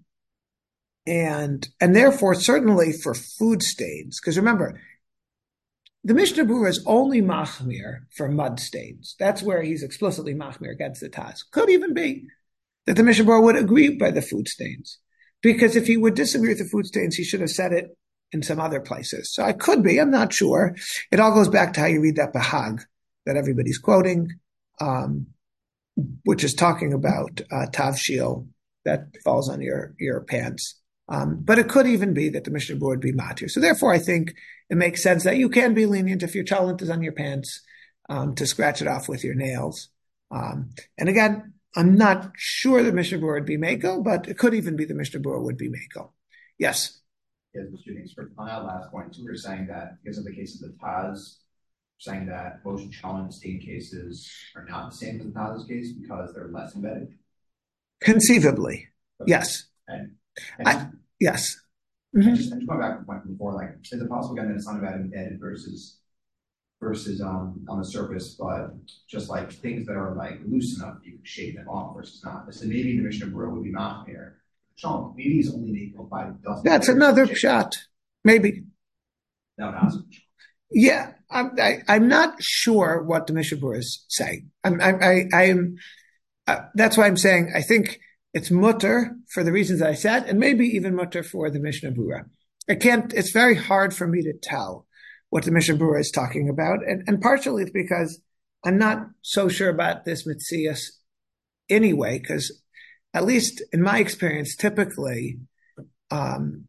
and and therefore certainly for food stains, because remember, the Mishnah Berurah is only machmir for mud stains. That's where he's explicitly machmir against the Taz. Could even be that the Mishnah Berurah would agree by the food stains, because if he would disagree with the food stains, he should have said it in some other places. So I could be, I'm not sure. It all goes back to how you read that Bahag that everybody's quoting, um, which is talking about uh, Tavshil that falls on your, your pants. Um, but it could even be that the Mishnah Berurah would be matir. So therefore, I think it makes sense that you can be lenient if your chalent is on your pants um, to scratch it off with your nails. Um, and again, I'm not sure the Mishnah Berurah would be Mako, but it could even be the Mishnah Berurah would be Mako. Yes? Yes, Mister Hinsford, on that last point, so we were saying that because of the case of the Taz, saying that most chalon stain cases are not the same as the Taz's case because they're less embedded? Conceivably, yes. And, and I, yes. And Mm-hmm. just, and just going back to the point before, like, is it possible again that it's not about embedded versus versus um on the surface, but just like things that are like loose enough that you can shake them off versus not? So maybe the Mishnah Berurah would be not here. Sean, maybe he's only making by dust. That's another shot. Maybe. No, not so much. Yeah, I'm. I, I'm not sure what the Mishnah Berurah is saying. I'm. I. I. I am. Uh, that's why I'm saying I think it's mutter for the reasons I said, and maybe even mutter for the Mishnah Berurah. I can't. It's very hard for me to tell what the Mishnah Berurah is talking about, and, and partially it's because I'm not so sure about this Metzias anyway. Because at least in my experience, typically, um,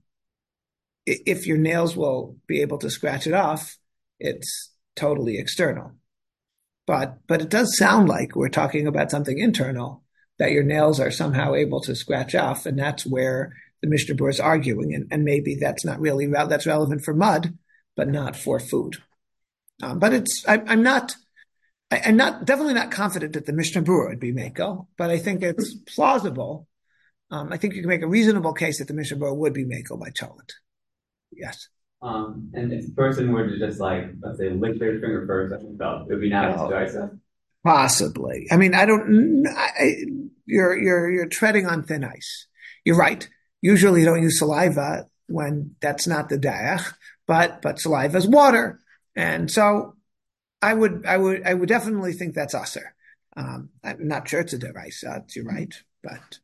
if your nails will be able to scratch it off, it's totally external. But but it does sound like we're talking about something internal that your nails are somehow able to scratch off, and that's where the Mishnah Berurah is arguing, and, and maybe that's not really re- that's relevant for mud, but not for food. Um, but it's I, I'm not I, I'm not definitely not confident that the Mishnah Berurah would be Mako, but I think it's plausible. Um, I think you can make a reasonable case that the Mishnah Berurah would be Mako by Cholent. Yes. Um, and if a person were to just like, let's say, lick their finger first, I think that it would be nice Oh. to dry stuff. Possibly. I mean, I don't. I, you're you're you're treading on thin ice. You're right. Usually, you don't use saliva when that's not the daach, but but saliva is water, and so I would I would I would definitely think that's aser. Um, I'm not sure it's a deraisa. You're right, but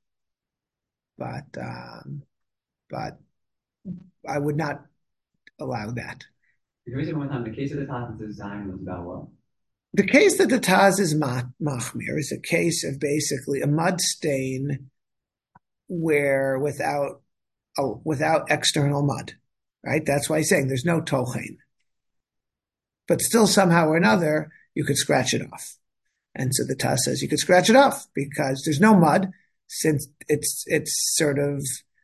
but um, but I would not allow that. The reason one time the case of the Taz design was about what? The case that the Taz is machmir is a case of basically a mud stain where without oh, without external mud, right? That's why he's saying there's no tochein. But still somehow or another, you could scratch it off. And so the Taz says you could scratch it off because there's no mud, since it's it's sort of,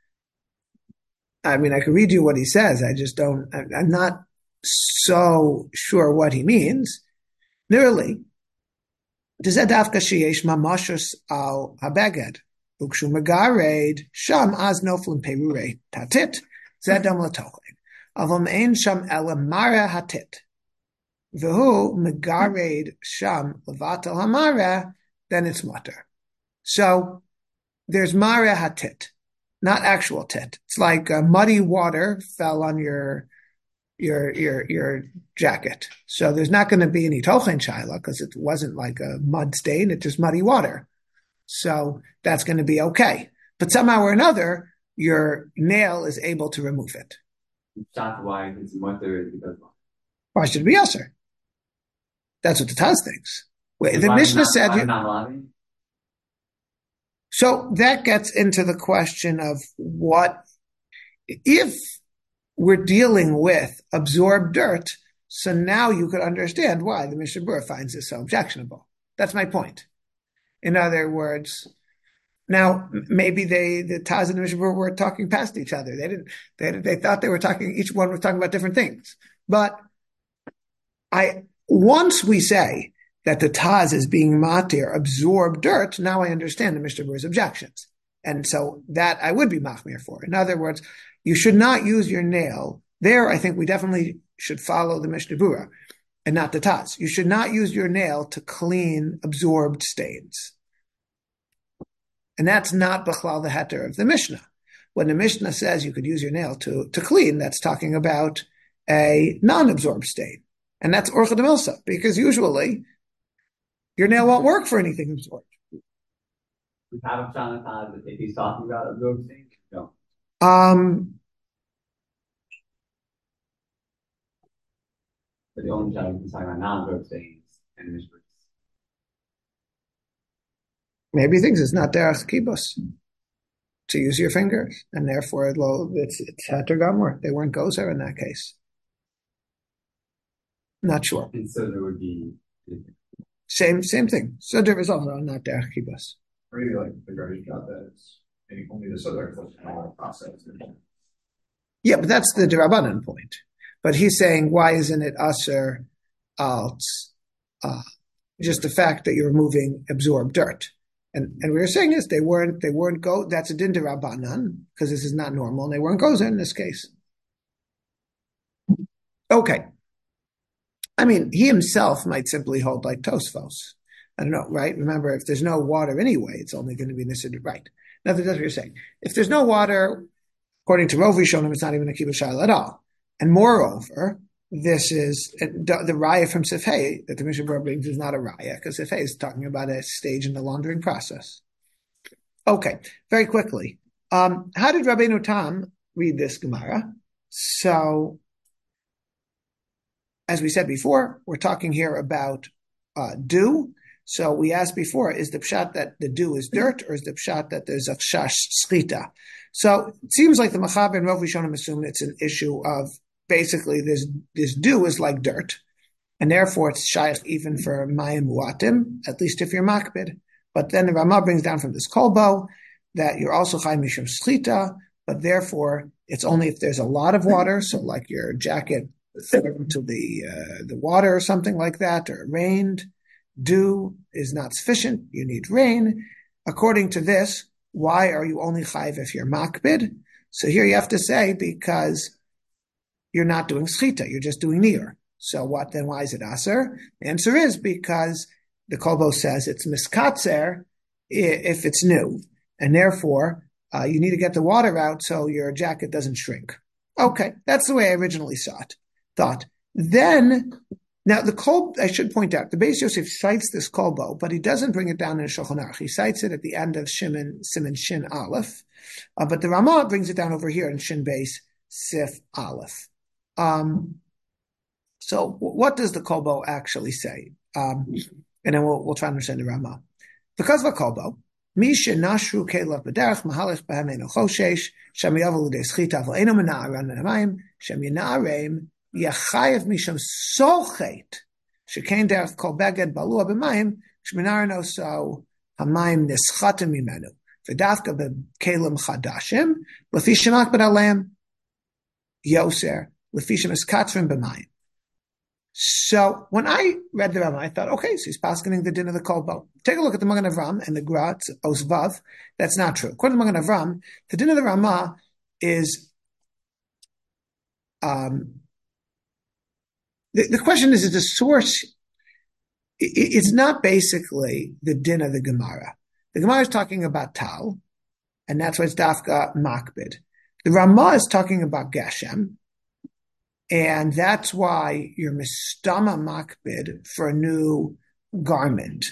I mean, I could read you what he says. I just don't, I'm not so sure what he means. Nearly, Dezeh dafka sheyesh mamashos al habeged, ukshu megared sham az noflim perurei tatit zedam latochen. Avam ein sham ela mara hatit. V'hu megared sham levatel hamara, then it's mutter. So there's mara hatit, not actual tit. It's like uh, muddy water fell on your your your your jacket. So there's not going to be any tochen shaila because it wasn't like a mud stain, it's just muddy water. So that's going to be okay. But somehow or another, your nail is able to remove it. That's why it's mutter is because Why should it be usher? That's what the Taz thinks. Wait, the why Mishnah not, said why you, not allowing? so that gets into the question of what if we're dealing with absorbed dirt, so now you could understand why the Mishnah Berurah finds this so objectionable. That's my point. In other words, now maybe they, the Taz and the Mishnah Berurah were talking past each other. They didn't. They they thought they were talking. Each one was talking about different things. But I once we say that the Taz is being matir, absorb dirt, now I understand the Mishnah Berurah's objections, and so that I would be machmir for. In other words, you should not use your nail. There, I think we definitely should follow the Mishnah Berurah and not the Taz. You should not use your nail to clean absorbed stains. And that's not b'chlal the heter of the Mishnah. When the Mishnah says you could use your nail to, to clean, that's talking about a non-absorbed stain. And that's orcha de milsa, because usually your nail won't work for anything absorbed. We have a Shana Taz if he's talking about absorbed things. No. Um, But the only time he's talking about non-absorbed things and this. maybe he thinks it's not derech kibus to use your fingers, and therefore it's it's heter gamur. They weren't gozer in that case. Not sure. And so there would be Same same thing. So there is also not derech kibus. Or maybe like the garbage got that it's maybe only the other process. Yeah, but that's the Derabanan point. But he's saying, why isn't it aser alt, uh, just the fact that you're removing absorbed dirt. And and we were saying is they weren't they weren't go that's a din derabanan because this is not normal and they weren't gozer in this case. Okay. I mean, he himself might simply hold like Tosfos. I don't know, right? Remember, if there's no water anyway, it's only going to be nisid, right? Now, that's what you're saying. If there's no water, according to Rov Rishonim, it's not even a kibbutz shayla at all. And moreover, this is the, the raya from Sifhei that the Mishnah Berurah brings is not a raya because Sifhei is talking about a stage in the laundering process. Okay, very quickly. Um, how did Rabbeinu Tam read this Gemara? So, as we said before, we're talking here about uh, dew. So we asked before, is the pshat that the dew is dirt, or is the pshat that there's a chash schita? So it seems like the Machaber and Rov Rishonim assume it's an issue of basically this this dew is like dirt, and therefore it's shaykh even for mayim muatim, at least if you're makbid. But then the Ramah brings down from this kolbo that you're also chay mishum schita, but therefore it's only if there's a lot of water, so like your jacket fell into the uh, the water or something like that, or it rained. Dew is not sufficient. You need rain. According to this, why are you only chayiv if you're makbid? So here you have to say because you're not doing schita, you're just doing near. So what then? Why is it aser? The answer is because the kolbo says it's miskatzer if it's new, and therefore uh, you need to get the water out so your jacket doesn't shrink. Okay, that's the way I originally saw it. Thought then. Now, the kol, I should point out, the Beis Yosef cites this kolbo, but he doesn't bring it down in Shulchan Aruch. He cites it at the end of Shimon, Simon Shin Aleph, uh, but the Ramah brings it down over here in Shin Beis Sif Aleph. Um, so, what does the kolbo actually say? Um, and then we'll, we'll try to understand the Ramah. Because of a kolbo, Misha Nashru Kelav B'derech Mahalech B'hem Eno Choshesh Shem Yavel L'dei Schita V'lo Eno Mena'aran L'Namayim Shem Yena'areim Yachayev misham solchet shekain derech kol beged balua b'mayim shminarno so hamayim nischatim mimenu v'dafka b'kelim chadashim l'fi shemak b'dalem yoser l'fi shemiskatzrim b'mayim. So when I read the Ramah, I thought, okay, so he's paskening the din of the kolbo. Take a look at the Magen Avram and the Grat Osvav. That's not true. According to the Magen Avram, the din of the Ramah is um. The, the question is, is the source, it, it's not basically the din of the Gemara. The Gemara is talking about Tal, and that's why it's Dafka Makbid. The Ramah is talking about Geshem, and that's why you're Mistama Makbid for a new garment.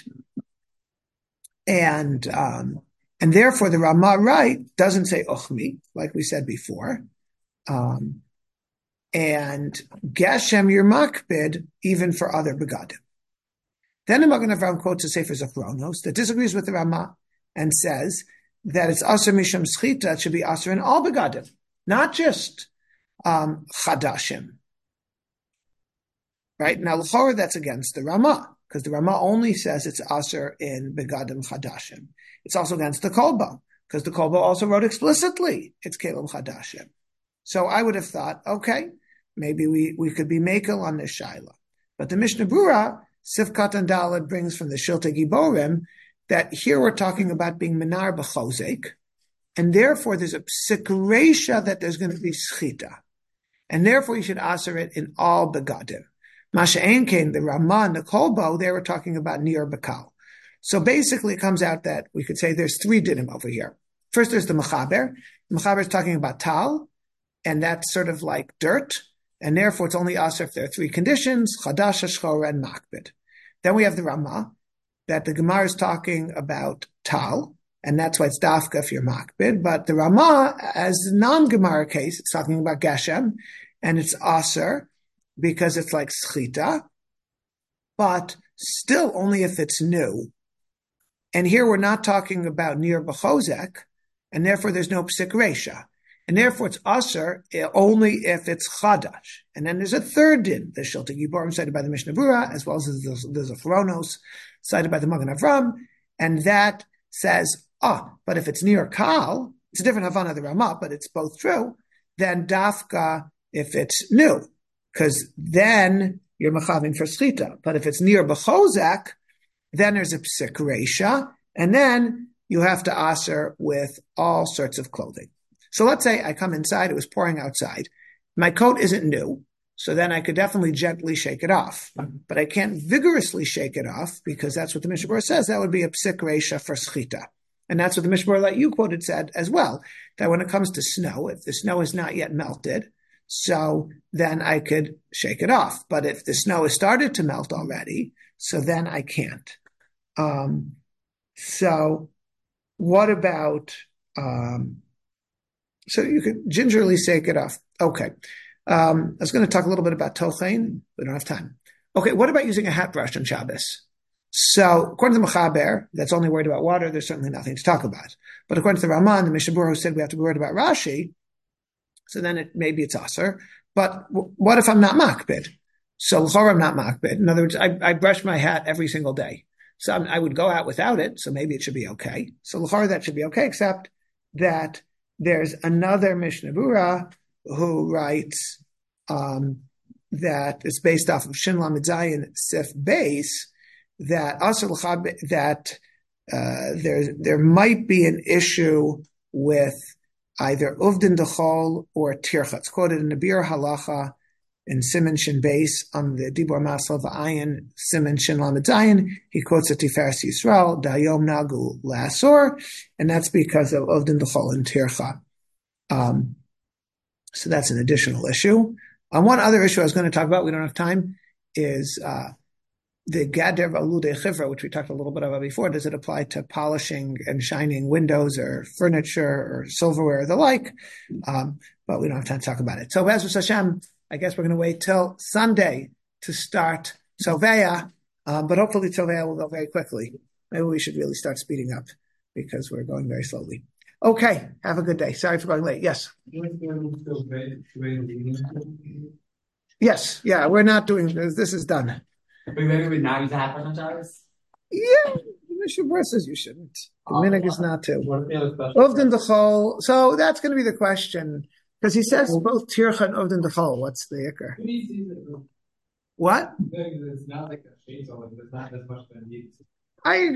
And um, and therefore the Ramah, right, doesn't say Ochmi, like we said before. Um And Geshem your makbid even for other begadim. Then the Magen Avram quotes the Sefer Zachronos that disagrees with the Ramah and says that it's aser misham schita, it should be aser in all begadim, not just um, chadashim. Right now, l'chorah that's against the Ramah because the Ramah only says it's aser in begadim chadashim. It's also against the kolbo because the kolbo also wrote explicitly it's kelim chadashim. So I would have thought, okay. Maybe we, we could be makel on this shaila. But the Mishnah Berurah, Sifkat and Dalet brings from the Shiltei Giborim that here we're talking about being minar b'chozek, and therefore there's a psik reisha that there's going to be schita. And therefore you should aser it in all begadim. Masha Einkein, the Ramah and the Kolbo, they were talking about nir b'kal. So basically it comes out that we could say there's three dinim over here. First there's the Mechaber. The Mechaber is talking about tal, and that's sort of like dirt. And therefore, it's only aser if there are three conditions, chadash, shchora, and makbid. Then we have the Ramah, that the Gemara is talking about tal, and that's why it's dafka if you're makbid. But the Ramah, as the non-Gemara case, it's talking about Geshem, and it's aser, because it's like schita, but still only if it's new. And here we're not talking about nir b'chozek, and therefore there's no psik reisha. And therefore, it's aser only if it's chadash. And then there's a third din, the Shiltei Giborim cited by the Mishnah Berurah, as well as the, the Zachronos cited by the Magen Avram, and that says, ah, oh, but if it's near kal, it's a different Havana of the Ramah, but it's both true. Then dafka if it's new, because then you're mechavin for schita. But if it's near bechozek, then there's a psik reisha, and then you have to aser with all sorts of clothing. So let's say I come inside, it was pouring outside. My coat isn't new, so then I could definitely gently shake it off. But I can't vigorously shake it off, because that's what the Mishnah Berurah says. That would be a psik reisha for schita. And that's what the Mishnah Berurah that you quoted said as well, that when it comes to snow, if the snow is not yet melted, so then I could shake it off. But if the snow has started to melt already, so then I can't. Um, so what about, um, so you could gingerly shake it off. Okay. Um, I was going to talk a little bit about tochein. We don't have time. Okay. What about using a hat brush on Shabbos? So according to the Mechaber, that's only worried about water. There's certainly nothing to talk about. But according to the Raman, the Mishnah Berurah, who said we have to be worried about Rashi, so then it maybe it's aser. But w- what if I'm not makbid? So l'chorah I'm not makbid. In other words, I, I brush my hat every single day. So I'm, I would go out without it. So maybe it should be okay. So l'chorah that should be okay, except that there's another Mishnah Berurah who writes um, that it's based off of Shin Lamed Zayin Sif Beis, that aser l'chab, that uh, there there might be an issue with either uvdin dechol or tircha. It's quoted in the Bir Halacha in Siman Shin Beis on the Dibur Masal V'ayin Siman Shin Lamed Zayin. He quotes a Tiferes Yisrael Dayom Nagu Lasor, and that's because of uvdin dechol and tircha. Um, so that's an additional issue. On one other issue I was going to talk about, we don't have time, is uh, the Gader Aludei Chivra, which we talked a little bit about before. Does it apply to polishing and shining windows or furniture or silverware or the like? Um, but we don't have time to talk about it. So, Be'ezus Hashem, I guess we're going to wait till Sunday to start Tzolveya, um, but hopefully Tzolveya will go very quickly. Maybe we should really start speeding up because we're going very slowly. Okay, have a good day. Sorry for going late. Yes. Yes, yeah, we're not doing this. This is done. But maybe we now use a hat brush on Shabbos? Yeah, the Mishnah Berurah says you shouldn't. The minhag is not to. Uvdin Uvdin dechol. So that's going to be the question, because he says both tircha and uvdin dechol. What's the ikar? What? It's not like a shade, so there's not as much that needs. I